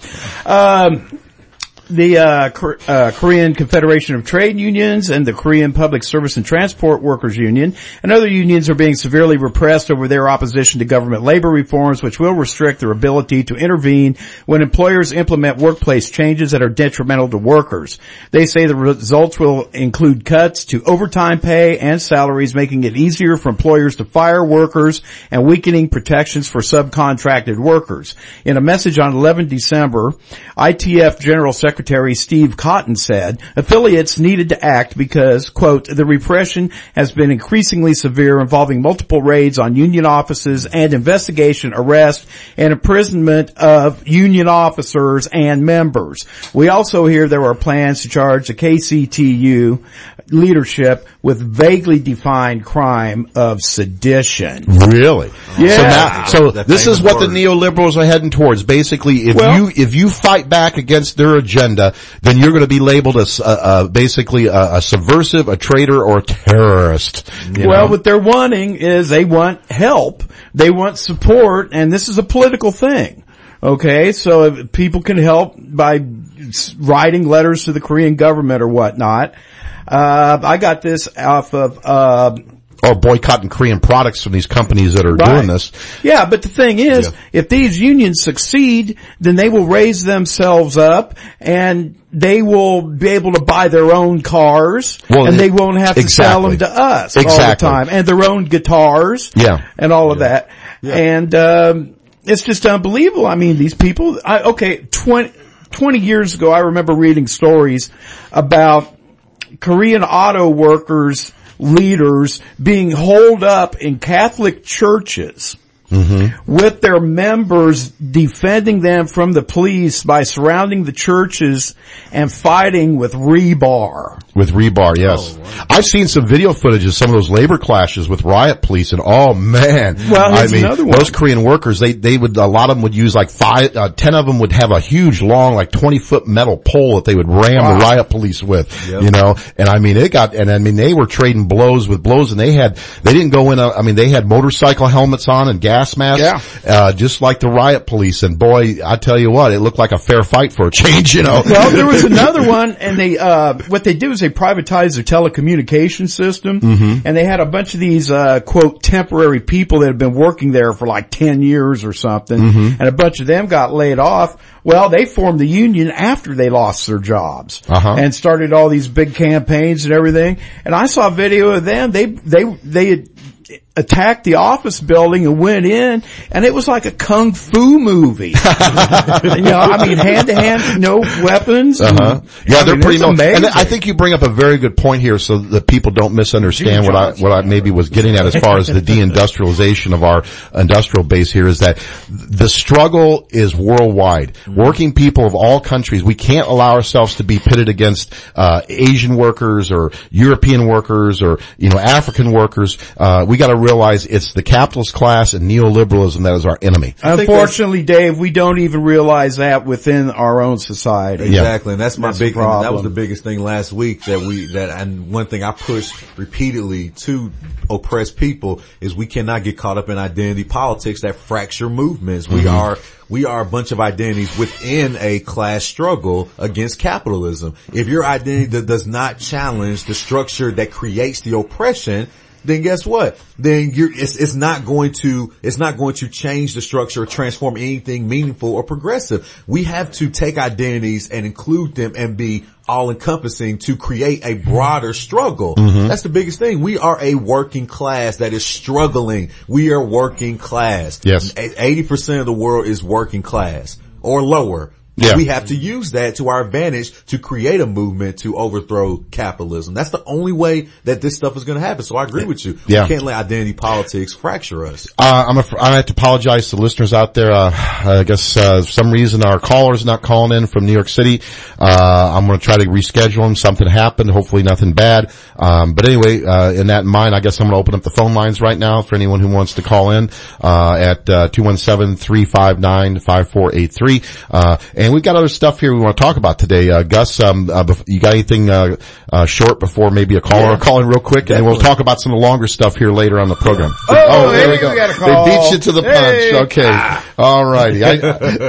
um, the uh, Cor- uh, Korean Confederation of Trade Unions and the Korean Public Service and Transport Workers Union and other unions are being severely repressed over their opposition to government labor reforms, which will restrict their ability to intervene when employers implement workplace changes that are detrimental to workers. They say the results will include cuts to overtime pay and salaries, making it easier for employers to fire workers and weakening protections for subcontracted workers. In a message on the eleventh of December, I T F General Secretary Secretary Steve Cotton said affiliates needed to act because, quote, the repression has been increasingly severe, involving multiple raids on union offices and investigation, arrest, and imprisonment of union officers and members. We also hear there are plans to charge the K C T U leadership with vaguely defined crime of sedition. Really? Yeah. So now, so That this is famous what the word. neoliberals are heading towards. Basically, if Well- you, if you fight back against their agenda, then you're going to be labeled as, uh, uh basically a, a subversive, a traitor, or a terrorist. You Well, know? what they're wanting is they want help, they want support, and this is a political thing. Okay, so if people can help by s- writing letters to the Korean government or whatnot. Uh, I got this off of, uh, or boycotting Korean products from these companies that are Right. doing this. Yeah, but the thing is, Yeah. if these unions succeed, then they will raise themselves up and they will be able to buy their own cars, Well, and they won't have to sell them exactly. to us all the Exactly. time, and their own guitars, Yeah. and all of that. And um, it's just unbelievable. I mean, these people. I, okay, twenty, twenty years ago, I remember reading stories about Korean auto workers, leaders being holed up in Catholic churches with their members defending them from the police by surrounding the churches and fighting with rebar. With rebar, yes. I've seen some video footage of some of those labor clashes with riot police, and oh man. Well, I here's mean, another one. those Korean workers, they, they would, a lot of them would use like five, uh, ten of them would have a huge long, like twenty foot metal pole that they would ram Wow. the riot police with, Yep. you know, and I mean, it got, and I mean, they were trading blows with blows, and they had, they didn't go in, a, I mean, they had motorcycle helmets on and gas masks, Yeah. uh, just like the riot police, and boy, I tell you what, it looked like a fair fight for a change, you know. Well, there was another one, and they, uh, what they do is they privatize their telecommunication system, and they had a bunch of these, uh, quote, temporary people that had been working there for like ten years or something, and a bunch of them got laid off. Well, they formed the union after they lost their jobs, Uh-huh. and started all these big campaigns and everything, and I saw a video of them, they, they, they had, attacked the office building and went in, and it was like a kung fu movie. You know, I mean, hand to hand, no weapons. Uh-huh. Yeah, I they're mean, pretty it's no, amazing. and I think you bring up a very good point here so that people don't misunderstand what I, what I maybe was getting at as far as the deindustrialization of our industrial base here is that the struggle is worldwide. Mm-hmm. Working people of all countries, we can't allow ourselves to be pitted against, uh, Asian workers or European workers or, you know, African workers. Uh, we gotta realize it's the capitalist class and neoliberalism that is our enemy. Unfortunately, Dave, we don't even realize that within our own society. Exactly, and that's my That's big the thing. That problem. was the biggest thing last week that we that and one thing I pushed repeatedly to oppressed people is we cannot get caught up in identity politics that fracture movements. We Mm-hmm. are we are a bunch of identities within a class struggle against capitalism. If your identity that does not challenge the structure that creates the oppression, then guess what? Then you're, it's, it's not going to, it's not going to change the structure or transform anything meaningful or progressive. We have to take identities and include them and be all encompassing to create a broader struggle. Mm-hmm. That's the biggest thing. We are a working class that is struggling. We are working class. Yes. eighty percent of the world is working class or lower. Yeah. We have to use that to our advantage to create a movement to overthrow capitalism. That's the only way that this stuff is going to happen. So I agree with you. Yeah. We can't let identity politics fracture us. Uh, I'm a, I have to apologize to listeners out there. Uh, I guess, uh, for some reason our caller's not calling in from New York City. Uh, I'm going to try to reschedule him. Something happened. Hopefully nothing bad. Um, but anyway, uh, in that in mind, I guess I'm going to open up the phone lines right now for anyone who wants to call in, uh, at, uh, two one seven, three five nine, five four eight three. Uh, and we've got other stuff here we want to talk about today. Uh, Gus, um, uh, you got anything, uh, uh, short before maybe a caller Yeah. call in real quick? And then we'll talk about some of the longer stuff here later on the program. Oh, there hey, we go. we got a call. They beat you to the Hey. punch. Okay. Ah. All righty. I,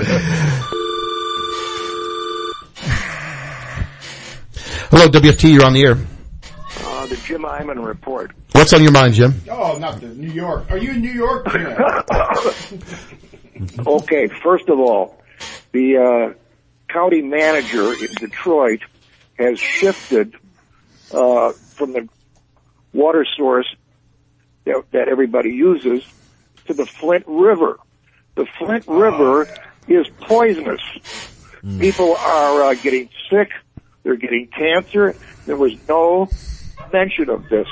hello, W F T. You're on the air. Uh, the Jim Iman report. What's on your mind, Jim? Oh, not the New York. Are you in New York? Okay, first of all, the uh, county manager in Detroit has shifted uh, from the water source that, that everybody uses to the Flint River. The Flint River is poisonous. Mm. People are uh, getting sick. They're getting cancer. There was no mention of this.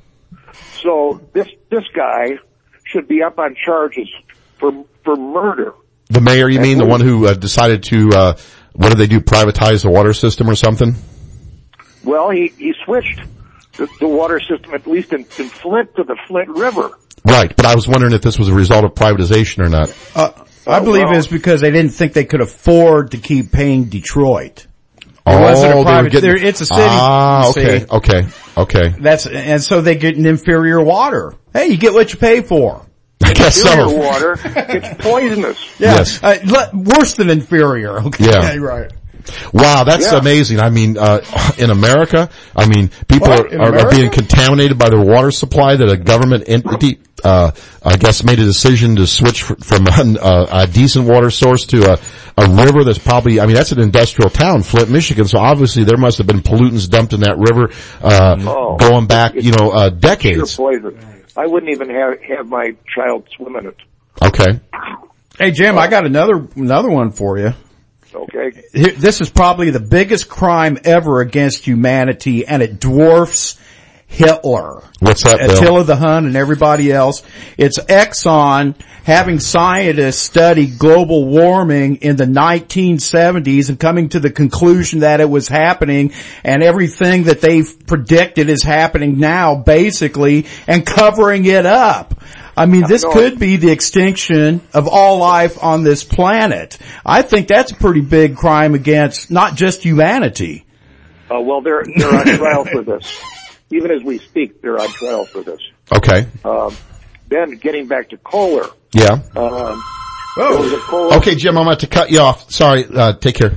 So this this guy should be up on charges for for murder. The mayor, you mean, the one who uh, decided to, uh, what did they do, privatize the water system or something? Well, he, he switched the, the water system, at least in, in Flint, to the Flint River. Right, but I was wondering if this was a result of privatization or not. Uh, I Oh, believe well. it's because they didn't think they could afford to keep paying Detroit. Oh, wasn't a they were private- getting, there- it's a city, Ah, you okay, see. okay, okay. That's, and so they get an inferior water. Hey, you get what you pay for. I guess Inferior so. water, it's poisonous. Yeah. Yes. Uh, le- worse than inferior. Okay. Yeah. Right. Wow, that's Yeah. amazing. I mean, uh, in America, I mean, people What? are, In are, are America? being contaminated by their water supply that a government entity, uh, I guess made a decision to switch fr- from a, a decent water source to a, a river that's probably, I mean, that's an industrial town, Flint, Michigan, so obviously there must have been pollutants dumped in that river, uh, Oh. going back, you know, uh, Pure decades. poison. I wouldn't even have, have my child swim in it. Okay. Hey, Jim, I got another, another one for you. Okay? Here- This is probably the biggest crime ever against humanity, and it dwarfs Hitler. What's that, Bill? Attila the Hun and everybody else. It's Exxon having scientists study global warming in the nineteen seventies and coming to the conclusion that it was happening, and everything that they've predicted is happening now, basically, and covering it up. I mean, this No. could be the extinction of all life on this planet. I think that's a pretty big crime against not just humanity. Uh, well, they're, they're on trial for this. Even as we speak, they're on trial for this. Okay. Um, then getting back to Kohler, Yeah. um, there was a Kohler. Okay, Jim, I'm going to cut you off. Sorry, uh, take care.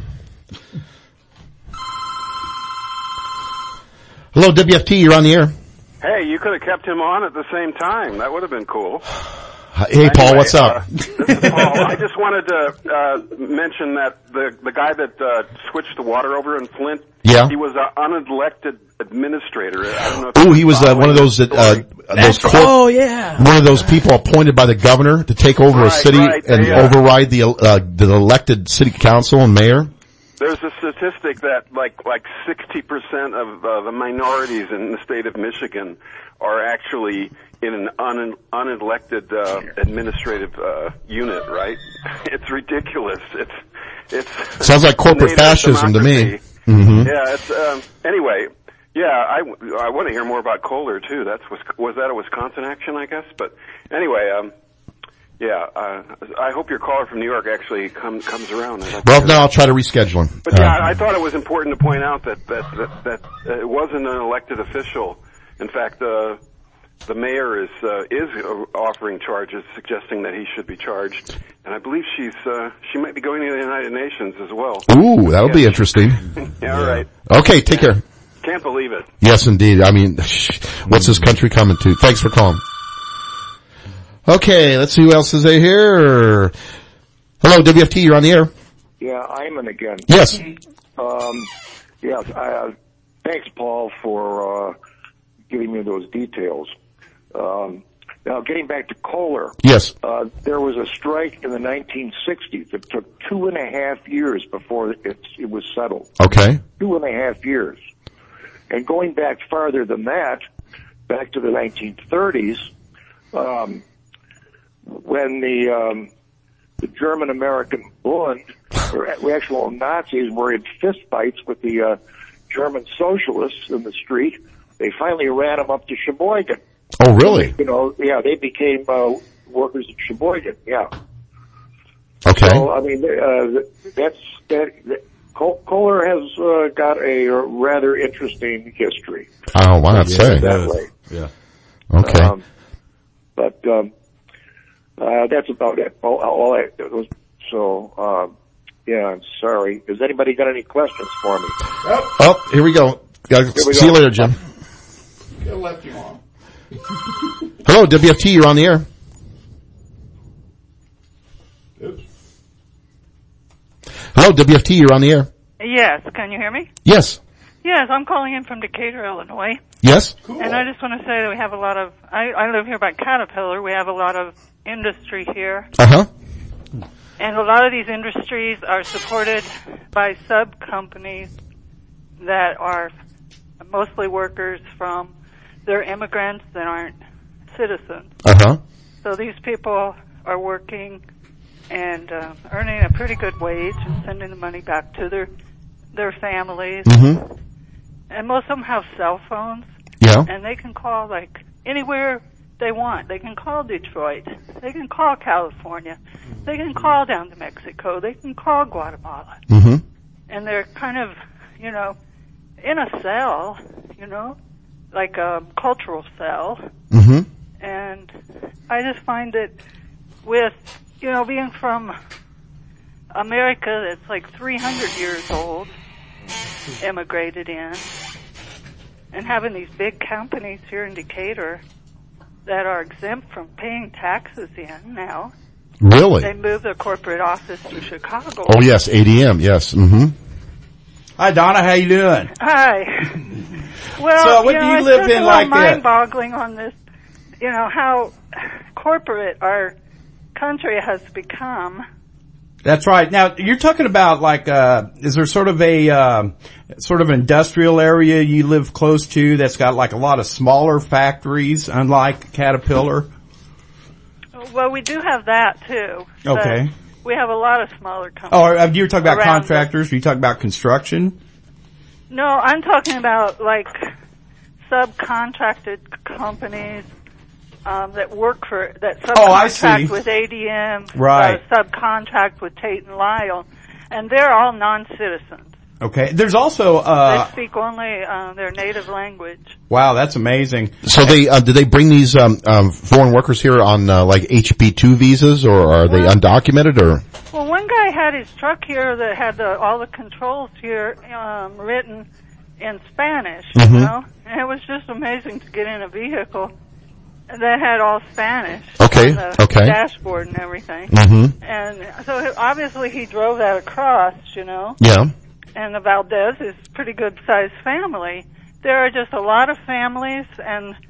Hello, W F T, you're on the air. Hey, you could have kept him on at the same time. That would have been cool. Hey, Paul, Anyway, what's up? Uh, this is Paul. I just wanted to uh, mention that the the guy that uh, switched the water over in Flint, Yeah. he was an unelected administrator. I don't know if Oh, you're he was uh, following one of the those that uh, story. those court, oh yeah, one of those people appointed by the governor to take over Right, a city right, and yeah. override the uh, the elected city council and mayor. There's a statistic that like like sixty percent of uh, the minorities in the state of Michigan are actually in an un- unelected uh, administrative uh, unit. Right? It's ridiculous. It's it's Sounds like corporate native fascism to me. democracy. Mm-hmm. Yeah. It's um, anyway. Yeah, I, I want to hear more about Kohler too. That's was was that a Wisconsin action, I guess. But anyway, um, yeah, uh, I hope your caller from New York actually come, comes around. I'd like to Well, hear no, that. I'll try to reschedule him. But yeah, Uh, I thought it was important to point out that that that, that uh, it wasn't an elected official. In fact, uh, the mayor is uh, is offering charges, suggesting that he should be charged, and I believe she's uh, she might be going to the United Nations as well. Ooh, that'll be Yeah. interesting. Yeah, all right. Okay, take care. Can't believe it. Yes, indeed. I mean, what's this country coming to? Thanks for calling. Okay, let's see who else is here. Hello, W F T, you're on the air. Yeah, Iman again. Yes. Um, yes, uh, thanks, Paul, for uh, giving me those details. Um, now, getting back to Kohler. Yes. Uh, there was a strike in the nineteen sixties that took two and a half years before it, it was settled. Okay. Two and a half years. And going back farther than that, back to the nineteen thirties, um, when the um, the German-American Bund, or actual Nazis, were in fistfights with the uh, German socialists in the street, they finally ran them up to Sheboygan. Oh, really? You know, yeah, they became uh, workers at Sheboygan. Yeah. Okay. So I mean, uh, that's that. that Kohler has uh, got a rather interesting history. Oh, why not say? That way. Yeah. Okay. Um, but um, uh, that's about it. All, all I, it was, so, um, yeah, I'm sorry. Has anybody got any questions for me? Oh, here we go. Gotta, Here we see go. you later, Jim. Hello, W F T, you're on the air. Hello, W F T, you're on the air. Yes, can you hear me? Yes. Yes, I'm calling in from Decatur, Illinois. Yes? And I just want to say that we have a lot of, I, I live here by Caterpillar, we have a lot of industry here. Uh-huh. And a lot of these industries are supported by sub-companies that are mostly workers from, they're immigrants that aren't citizens. Uh-huh. So these people are working and uh, earning a pretty good wage and sending the money back to their their families. Mm-hmm. And most of them have cell phones. Yeah. And they can call like anywhere they want. They can call Detroit. They can call California. They can call down to Mexico. They can call Guatemala. Mm-hmm. And they're kind of, you know, in a cell, you know, like a cultural cell. Mm-hmm. And I just find it with, you know, being from America that's like three hundred years old, immigrated in, and having these big companies here in Decatur that are exempt from paying taxes in now. Really? They moved their corporate office to Chicago. Oh, yes, A D M, yes. Mm-hmm. Hi, Donna. How you doing? Hi. Well, So what you do know, you it's live just in a little like that? mind-boggling on this, you know, how corporate our country has become. That's right. Now, you're talking about like, uh, is there sort of a, uh, sort of industrial area you live close to that's got like a lot of smaller factories, unlike Caterpillar? Well, we do have that too. but Okay. We have a lot of smaller companies. Oh, are- you were talking about around contractors? Are you talking about construction? No, I'm talking about like subcontracted companies um, that work for that subcontract Oh, I see. with A D M, Right. uh, subcontract with Tate and Lyle, and they're all non-citizens. Okay. There's also, uh, they speak only uh, their native language. wow, that's amazing. So they, uh, did they bring these, um, um, foreign workers here on, uh, like H B two visas, or are they Well- undocumented, or? Well, one guy had his truck here that had the, all the controls here um, written in Spanish, Mhm. you know, and it was just amazing to get in a vehicle that had all Spanish Okay, on the okay. dashboard and everything. Mm-hmm. And so obviously he drove that across, you know. Yeah. And the Valdez is a pretty good sized family. There are just a lot of families, and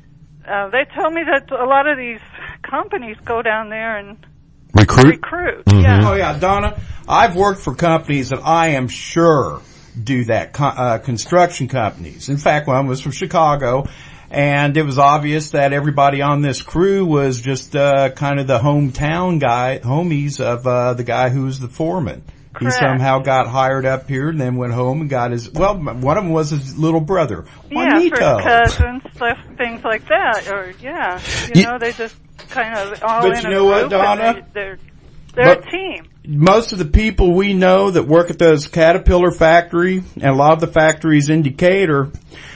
uh, they told me that a lot of these companies go down there and recruit. Recruit. Mm-hmm. Yeah. Oh yeah, Donna, I've worked for companies that I am sure do that, uh, construction companies. In fact, one was from Chicago, and it was obvious that everybody on this crew was just, uh, kind of the hometown guy, homies of, uh, the guy who was the foreman. Correct. He somehow got hired up here and then went home and got his, well, one of them was his little brother, Juanito. Yeah, for cousins, stuff, things like that, or yeah, you, you know, they just kind of all but in you a know what, group Donna? and they, they're, they're But a team. Most of the people we know that work at those Caterpillar factory and a lot of the factories in Decatur,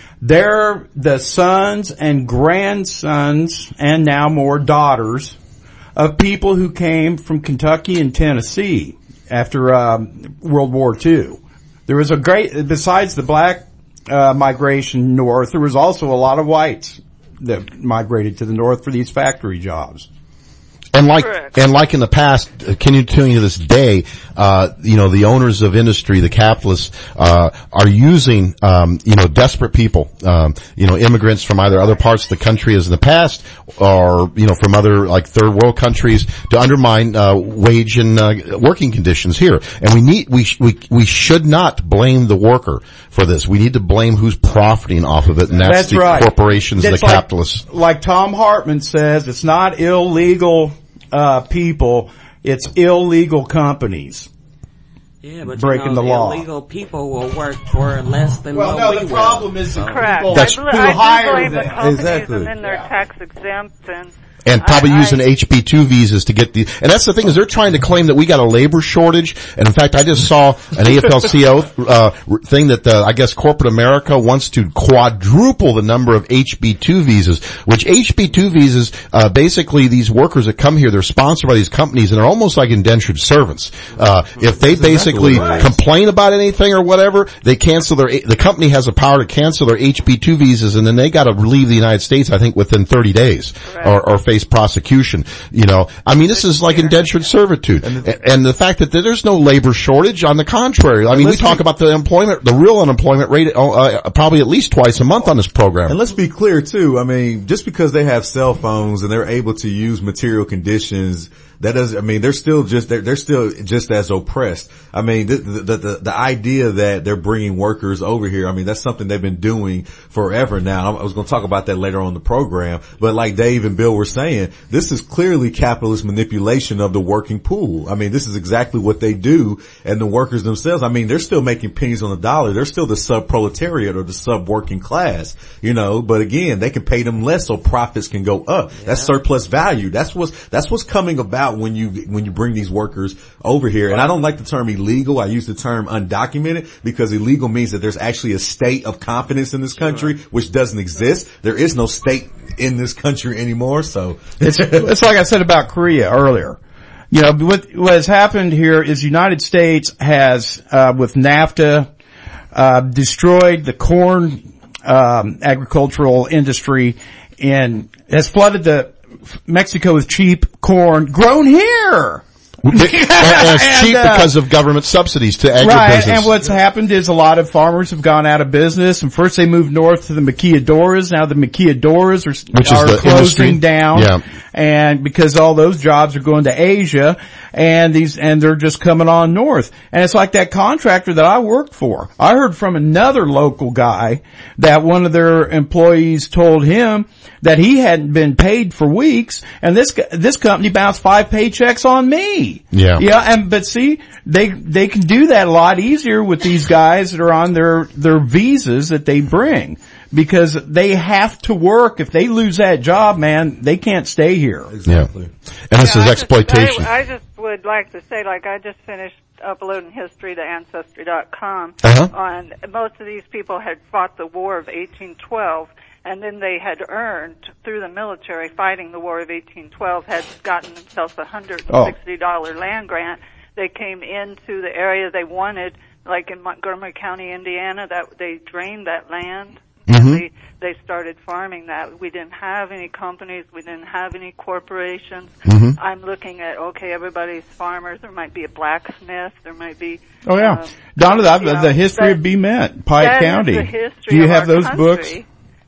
they're the sons and grandsons and now more daughters of people who came from Kentucky and Tennessee after um, World War Two. There was a great, besides the black uh, migration north, there was also a lot of whites that migrated to the north for these factory jobs. And like, Correct. and like in the past, uh, continuing to this day, uh, you know, the owners of industry, the capitalists, uh, are using, um, you know, desperate people, um, you know, immigrants from either other parts of the country as in the past, or, you know, from other, like, third world countries to undermine, uh, wage and, uh, working conditions here. And we need, we, sh- we, we should not blame the worker for this. We need to blame who's profiting off of it, and that's, That's the right. corporations and It's the like- capitalists. Like Tom Hartman says, it's not illegal uh people, it's illegal companies. Yeah, but breaking you know, the law. illegal people will work for less than Well, what no, we the will. problem is the Correct. people That's- who I, bel- I hire do blame them. the companies Exactly. and then they're tax exempt and And probably I- using I- H B two visas to get the, and that's the thing is they're trying to claim that we got a labor shortage. And in fact, I just saw an A F L C O, uh, thing that, uh, I guess corporate America wants to quadruple the number of H B two visas, which H B two visas, uh, basically these workers that come here, they're sponsored by these companies and they're almost like indentured servants. Uh, if they basically right. complain about anything or whatever, they cancel their, the company has the power to cancel their H B two visas and then they gotta leave the United States, I think, within thirty days or, or face prosecution. You know, I mean, this is like indentured servitude. And the, and the fact that there's no labor shortage, on the contrary. I mean, we talk about the employment, the real unemployment rate, uh, probably at least twice a month on this program. And let's be clear too, I mean, just because they have cell phones and they're able to use material conditions, that doesn't, I mean, they're still just, they're, they're still just as oppressed. I mean, the, the, the, the idea that they're bringing workers over here, I mean, that's something they've been doing forever now. I was going to talk about that later on in the program, but like Dave and Bill were saying, this is clearly capitalist manipulation of the working pool. I mean, this is exactly what they do, and the workers themselves, I mean, they're still making pennies on the dollar. They're still the sub-proletariat or the sub-working class, you know, but again, they can pay them less so profits can go up. Yeah. That's surplus value. That's what's, that's what's coming about when you, when you bring these workers over here. And I don't like the term illegal. I use the term undocumented because illegal means that there's actually a state of confidence in this country, which doesn't exist. There is no state in this country anymore. So It's, it's like I said about Korea earlier. You know, what, what has happened here is the United States has, uh, with NAFTA, uh, destroyed the corn, um, agricultural industry and has flooded the Mexico with cheap corn grown here. And it's cheap And, uh, because of government subsidies to agribusiness. Right, and what's happened is a lot of farmers have gone out of business, and first they moved north to the maquiladoras, now the maquiladoras are, Which is are the closing industry. down, Yeah. and because all those jobs are going to Asia, and these, and they're just coming on north. And it's like that contractor that I worked for. I heard from another local guy that one of their employees told him that he hadn't been paid for weeks, and this, this company bounced five paychecks on me. Yeah. Yeah, and, but see, they, they can do that a lot easier with these guys that are on their, their visas that they bring. Because they have to work. If they lose that job, man, they can't stay here. exactly. Yeah. And this Yeah, is I just- exploitation. I, I just would like to say, like, I just finished uploading history to Ancestry dot com Uh-huh. on most of these people had fought the War of eighteen twelve, and then they had earned through the military fighting the War of eighteen twelve, had gotten themselves a one hundred sixty dollars Oh. land grant. They came into the area they wanted, like in Montgomery County, Indiana, that they drained that land. Mm-hmm. They, they started farming that. We didn't have any companies. We didn't have any corporations. Mm-hmm. I'm looking at, okay, everybody's farmers. There might be a blacksmith. There might be... Oh yeah. Uh, Donna, the, you know, the history that- of B. Mint, Pike that is County. the history Do you of have our those country. books?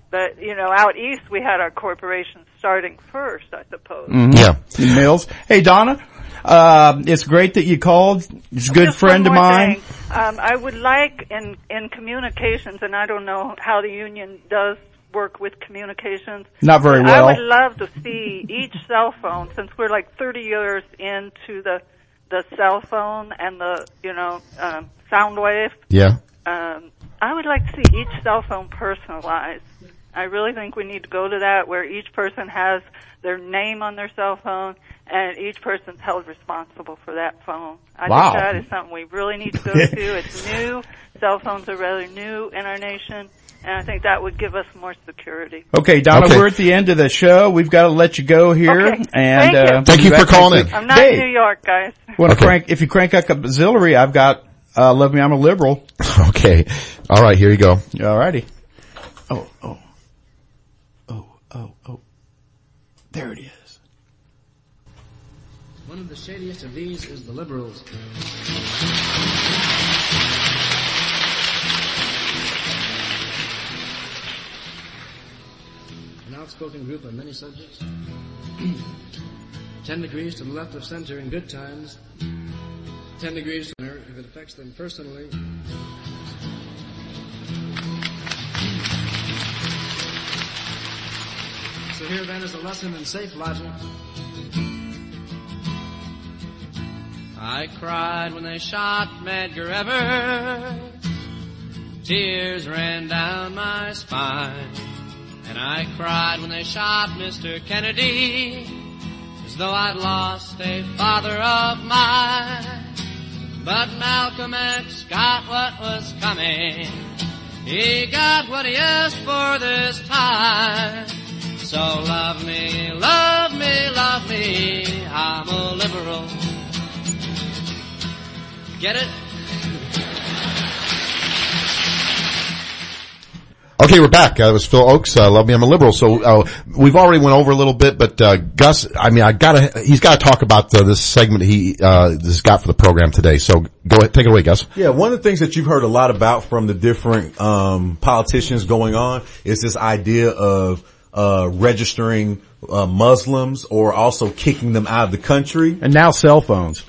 But, you know, out east we had our corporations starting first, I suppose. Mm-hmm. Yeah. Mills. Hey, Donna, uh, it's great that you called. It's a good Just friend one of more mine. thing. Um, I would like in, in communications, and I don't know how the union does work with communications. Not very but well. I would love to see each cell phone, since we're like thirty years into the, the cell phone and the, you know, um, sound wave. Yeah. Um, I would like to see each cell phone personalized. I really think we need to go to that where each person has their name on their cell phone and each person's held responsible for that phone. I Wow. think that is something we really need to go to. It's new. Cell phones are rather new in our nation, and I think that would give us more security. Okay, Donna, Okay. we're at the end of the show. We've got to let you go here. Okay. And, Thank you. uh, Thank you for calling in. I'm not Dave, in New York, guys. wanna Okay. crank, if you crank up auxiliary, I've got, uh, Love Me, I'm a Liberal. Okay. All right. Here you go. All righty. Oh, oh. Oh, oh, oh. There it is. One of the shadiest of these is the Liberals. An outspoken group on many subjects. Ten degrees to the left of center in good times. Ten degrees to the center if it affects them personally. So here then is a lesson in safe logic. I cried when they shot Medgar Evers. Tears ran down my spine. And I cried when they shot Mister Kennedy, as though I'd lost a father of mine. But Malcolm X got what was coming. He got what he asked for this time. So love me, love me, love me, I'm a liberal. Get it? Okay, we're back. Uh, it was Phil Oakes. Uh, Love Me, I'm a Liberal. So uh, we've already went over a little bit, but uh, Gus, I mean, I gotta, he's got to talk about uh, this segment he uh, this got for the program today. So go ahead, take it away, Gus. Yeah, one of the things that you've heard a lot about from the different um politicians going on is this idea of uh registering uh Muslims or also kicking them out of the country. And now cell phones.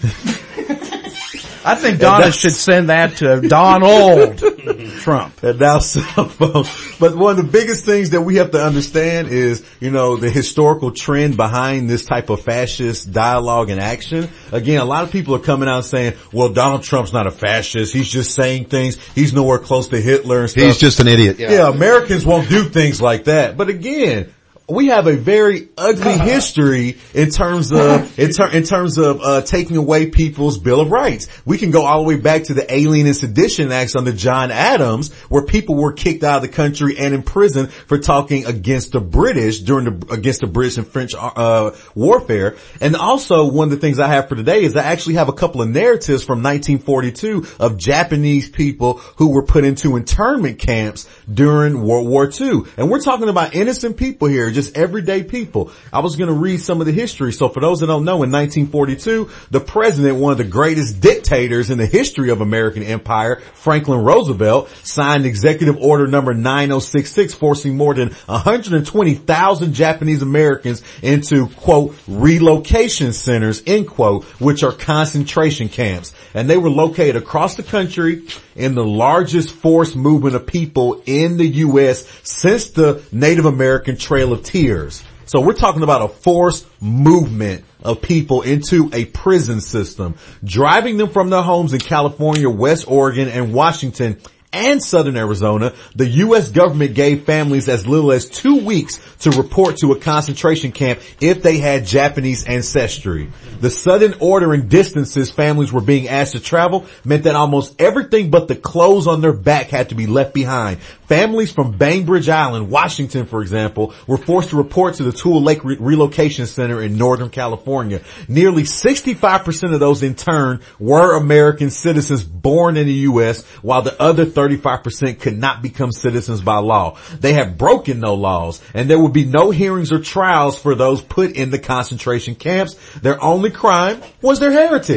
I think Donna should send that to Donald Trump. And now cell phones. But one of the biggest things that we have to understand is, you know, the historical trend behind this type of fascist dialogue and action. Again, a lot of people are coming out saying, well, Donald Trump's not a fascist. He's just saying things. He's nowhere close to Hitler and stuff. He's just an idiot. Yeah, yeah, Americans won't do things like that. But again, we have a very ugly history in terms of in, ter- in terms of uh taking away people's Bill of Rights. We can go all the way back to the Alien and Sedition Acts under John Adams, where people were kicked out of the country and imprisoned for talking against the British during the against the British and French uh warfare. And also, one of the things I have for today is I actually have a couple of narratives from nineteen forty-two of Japanese people who were put into internment camps during World War Two. And we're talking about innocent people here, just everyday people. I was going to read some of the history. So for those that don't know, in nineteen forty-two, the president, one of the greatest dictators in the history of American empire, Franklin Roosevelt, signed Executive Order number nine oh six six, forcing more than one hundred twenty thousand Japanese Americans into, quote, relocation centers, end quote, which are concentration camps. And they were located across the country in the largest forced movement of people in the U S since the Native American Trail of Tears. So we're talking about a forced movement of people into a prison system, driving them from their homes in California, West Oregon, and Washington, and southern Arizona. The U S government gave families as little as two weeks to report to a concentration camp if they had Japanese ancestry. The sudden order and distances families were being asked to travel meant that almost everything but the clothes on their back had to be left behind. Families from Bainbridge Island, Washington, for example, were forced to report to the Tule Lake Re- Relocation Center in Northern California. Nearly sixty-five percent of those in turn were American citizens born in the U S, while the other thirty-five percent could not become citizens by law. They have broken no laws, and there would be no hearings or trials for those put in the concentration camps. Their only crime was their heritage.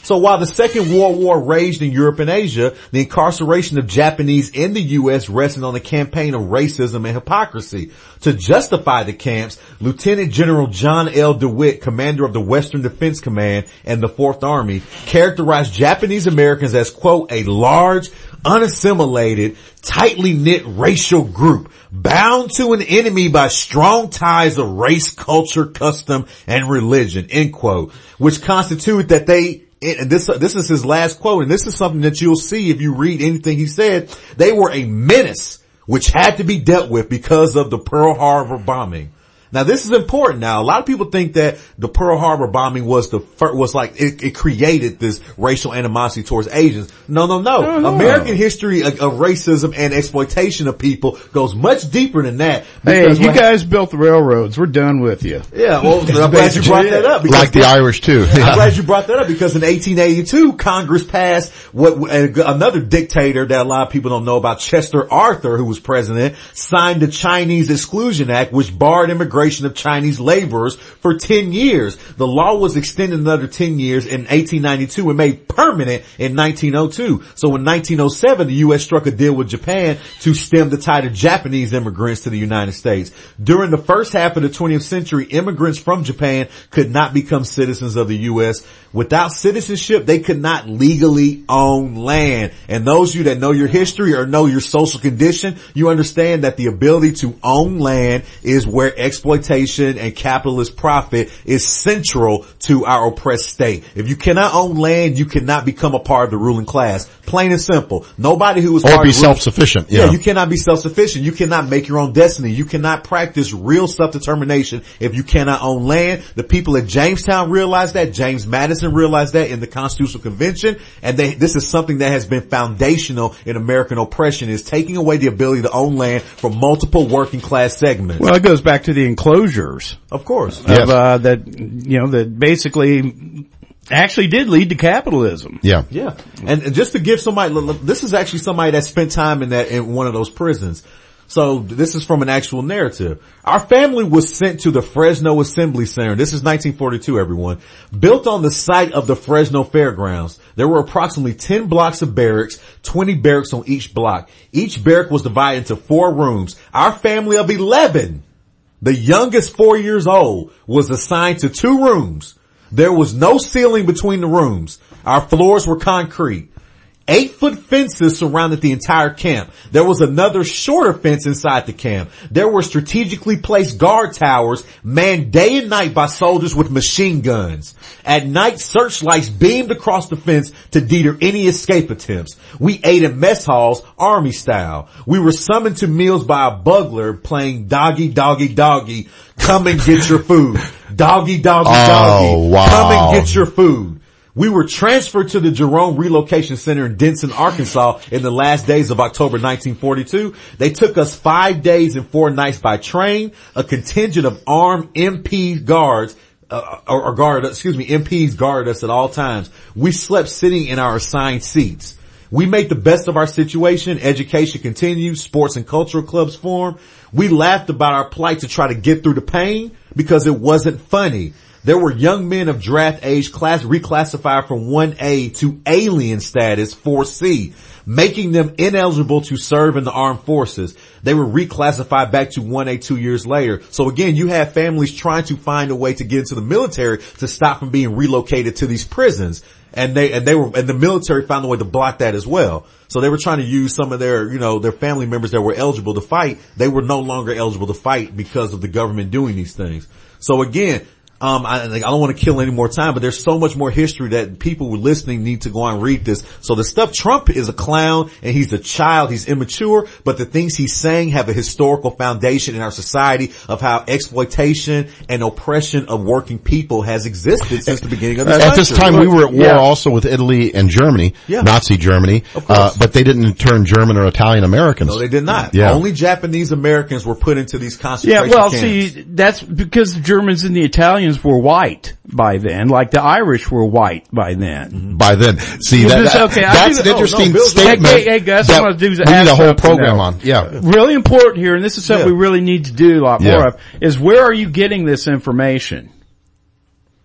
So while the Second World War raged in Europe and Asia, the incarceration of Japanese in the U S rested on a campaign of racism and hypocrisy. To justify the camps, Lieutenant General John L. DeWitt, commander of the Western Defense Command and the Fourth Army, characterized Japanese Americans as, quote, a large, unassimilated, tightly knit racial group bound to an enemy by strong ties of race, culture, custom, and religion, end quote, which constituted that they, and this, this is his last quote, and this is something that you'll see if you read anything he said, they were a menace which had to be dealt with because of the Pearl Harbor bombing. Now this is important. Now a lot of people think that the Pearl Harbor bombing was the first, was like it, it created this racial animosity towards Asians. No, no, no. No, no. American history of, of racism and exploitation of people goes much deeper than that. Hey, you what, guys built the railroads. We're done with you. Yeah, well, I'm glad you brought that up. Like the Irish too. I'm glad you brought that up because in eighteen eighty-two, Congress passed what another dictator that a lot of people don't know about, Chester Arthur, who was president, signed the Chinese Exclusion Act, which barred immigration of Chinese laborers for ten years. The law was extended another ten years in eighteen ninety-two and made permanent in nineteen oh two. So in nineteen oh seven, the U S struck a deal with Japan to stem the tide of Japanese immigrants to the United States. During the first half of the twentieth century, immigrants from Japan could not become citizens of the U S. Without citizenship, they could not legally own land. And those of you that know your history or know your social condition, you understand that the ability to own land is where exploitation and capitalist profit is central to our oppressed state. If you cannot own land, you cannot become a part of the ruling class. Plain and simple. Nobody who is or part be of the ruling- self-sufficient. Yeah, Yeah, you cannot be self-sufficient. You cannot make your own destiny. You cannot practice real self-determination if you cannot own land. The people at Jamestown realized that. James Madison realized that in the Constitutional Convention. And they, this is something that has been foundational in American oppression, is taking away the ability to own land from multiple working class segments. Well, it goes back to the enclosures. Of course. Of, uh, that, you know, that basically actually did lead to capitalism. Yeah. Yeah. And just to give somebody, this is actually somebody that spent time in that, in one of those prisons. So this is from an actual narrative. Our family was sent to the Fresno Assembly Center. This is nineteen forty-two, everyone. Built on the site of the Fresno Fairgrounds. There were approximately ten blocks of barracks, twenty barracks on each block. Each barrack was divided into four rooms. Our family of eleven, the youngest four years old, was assigned to two rooms. There was no ceiling between the rooms. Our floors were concrete. Eight foot fences surrounded the entire camp. There was another shorter fence inside the camp. There were strategically placed guard towers manned day and night by soldiers with machine guns. At night, searchlights beamed across the fence to deter any escape attempts. We ate in mess halls, army style. We were summoned to meals by a bugler playing doggy, doggy, doggy. Come and get your food. Doggy, doggy, doggy. Oh, wow. Come and get your food. We were transferred to the Jerome Relocation Center in Denson, Arkansas in the last days of October nineteen forty-two. They took us five days and four nights by train. A contingent of armed M P guards, uh, or, or guard, excuse me, M Ps guarded us at all times. We slept sitting in our assigned seats. We made the best of our situation. Education continued. Sports and cultural clubs formed. We laughed about our plight to try to get through the pain because it wasn't funny. There were young men of draft age class reclassified from one A to alien status four C, making them ineligible to serve in the armed forces. They were reclassified back to one A two years later. So again, you have families trying to find a way to get into the military to stop from being relocated to these prisons. And they, and they were, and the military found a way to block that as well. So they were trying to use some of their, you know, their family members that were eligible to fight. They were no longer eligible to fight because of the government doing these things. So again, Um, I, I don't want to kill any more time, but there's so much more history that people who are listening need to go on and read this. So the stuff, Trump is a clown and he's a child, he's immature, but the things he's saying have a historical foundation in our society of how exploitation and oppression of working people has existed since the beginning of this At country. this time, we were at war Yeah. also with Italy and Germany, Yeah. Nazi Germany, Of course. uh, but they didn't turn German or Italian Americans. No, they did not. Yeah. Only Japanese Americans were put into these Yeah, concentration well, camps. see, that's because the Germans and the Italians were white by then, like the Irish were white by then. By then, see that, Just- that- okay, I'll that's do an the- interesting oh, no, Bill- statement. Hey, hey, guys, that I'm gonna do is we need ask a whole something program now. on. Yeah, Really important here, and this is something Yeah. we really need to do a lot Yeah. more of, is where are you getting this information?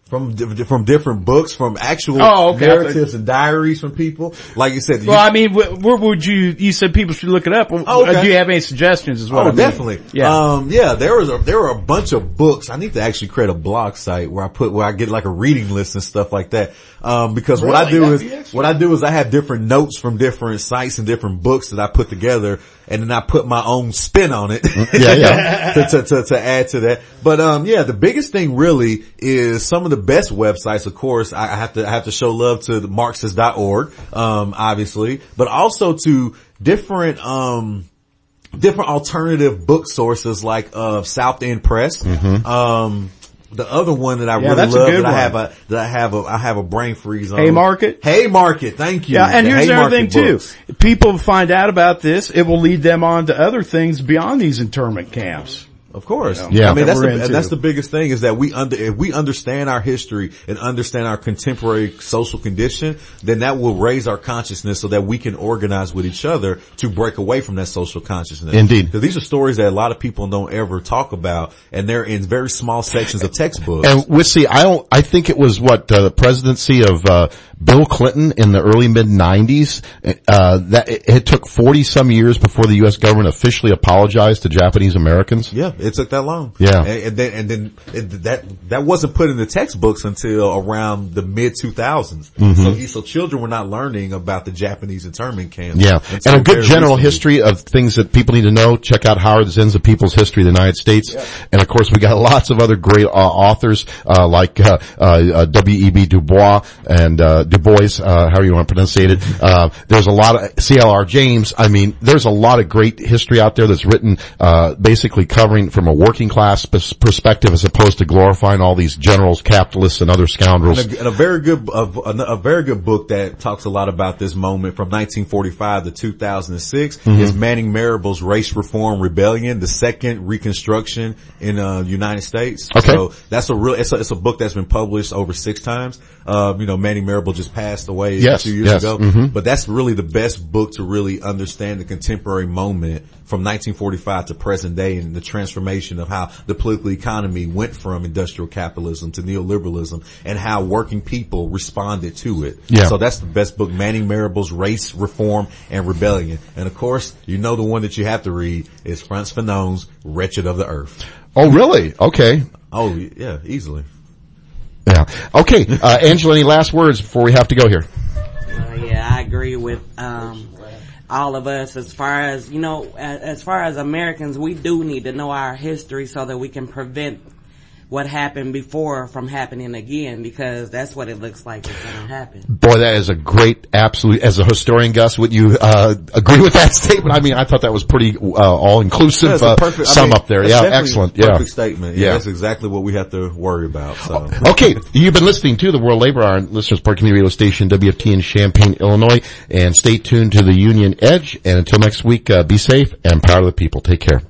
From from different books, from actual oh, okay. narratives and diaries from people. Like you said. Well, you, I mean, where would you, you said people should look it up. Oh, okay. Do you have any suggestions as well? Oh, I mean, definitely. Yeah. Um, yeah, there was a, there were a bunch of books. I need to actually create a blog site where I put, where I get like a reading list and stuff like that. Um, because really? what I do That'd is, what I do is I have different notes from different sites and different books that I put together, and then I put my own spin on it. yeah, yeah. to, to, to, to add to that. But, um, yeah, the biggest thing really is some of the best websites. Of course, I have to, I have to show love to the Marxist dot org, um, obviously, but also to different, um, different alternative book sources like, uh, South End Press. Mm-hmm. Um, the other one that I yeah, really that's love a good that one. I have a, that I have a, I have a brain freeze on. Haymarket? Haymarket, thank you. Yeah, and the here's the other thing Haymarket too. books. People find out about this, it will lead them on to other things beyond these internment camps. Of course. You know, yeah. I mean, that's that the, we're into. that's the biggest thing is that we under, if we understand our history and understand our contemporary social condition, then that will raise our consciousness so that we can organize with each other to break away from that social consciousness. Indeed. Because these are stories that a lot of people don't ever talk about, and they're in very small sections of textbooks. And we see, I don't, I think it was what, uh, the presidency of, uh, Bill Clinton in the early mid nineties, uh, that it, it took forty some years before the U S government officially apologized to Japanese Americans. Yeah, it took that long. Yeah. And, and then, and then it, that, that wasn't put in the textbooks until around the mid two thousands. Mm-hmm. So, so children were not learning about the Japanese internment camps. Yeah. until And a good very general recently. history of things that people need to know. Check out Howard Zinn's A People's History of the United States. Yeah. And of course we got lots of other great uh, authors, uh, like, uh, uh, W E B Du Bois and, uh, Du Bois, uh, however you want to pronounce it. Uh, there's a lot of, C L R James. I mean, there's a lot of great history out there that's written, uh, basically covering from a working class pers- perspective as opposed to glorifying all these generals, capitalists, and other scoundrels. And a, and a very good, a, a very good book that talks a lot about this moment from nineteen forty-five to two thousand six Mm-hmm. is Manning Marable's Race Reform Rebellion, the second Reconstruction in uh United States. Okay. So that's a real, it's a, it's a book that's been published over six times. Um, you know, Manning Marable just passed away Yes, a few years yes. ago. Mm-hmm. But that's really the best book to really understand the contemporary moment from nineteen forty-five to present day and the transformation of how the political economy went from industrial capitalism to neoliberalism and how working people responded to it. Yeah. So that's the best book, Manning Marable's Race, Reform, and Rebellion. And of course, you know the one that you have to read is Frantz Fanon's Wretched of the Earth. Oh, really? Okay. Oh, yeah, easily. Yeah. Okay. Uh, Angela, any last words before we have to go here? Uh, yeah, I agree with um all of us as far as, you know, as, as far as Americans, we do need to know our history so that we can prevent what happened before from happening again, because that's what it looks like is going to happen. Boy, that is a great absolute, as a historian, Gus, would you, uh, agree with that statement? I mean, I thought that was pretty, uh, all-inclusive, That's a uh, perfect, I sum mean, up there. that's Yeah, definitely excellent. a Yeah. Perfect statement. Yeah, Yeah. that's exactly what we have to worry about. So. Okay, you've been listening to the World Labor Hour, listeners part community radio station W F T in Champaign, Illinois, and stay tuned to the Union Edge. And until next week, uh, be safe and proud of the people. Take care.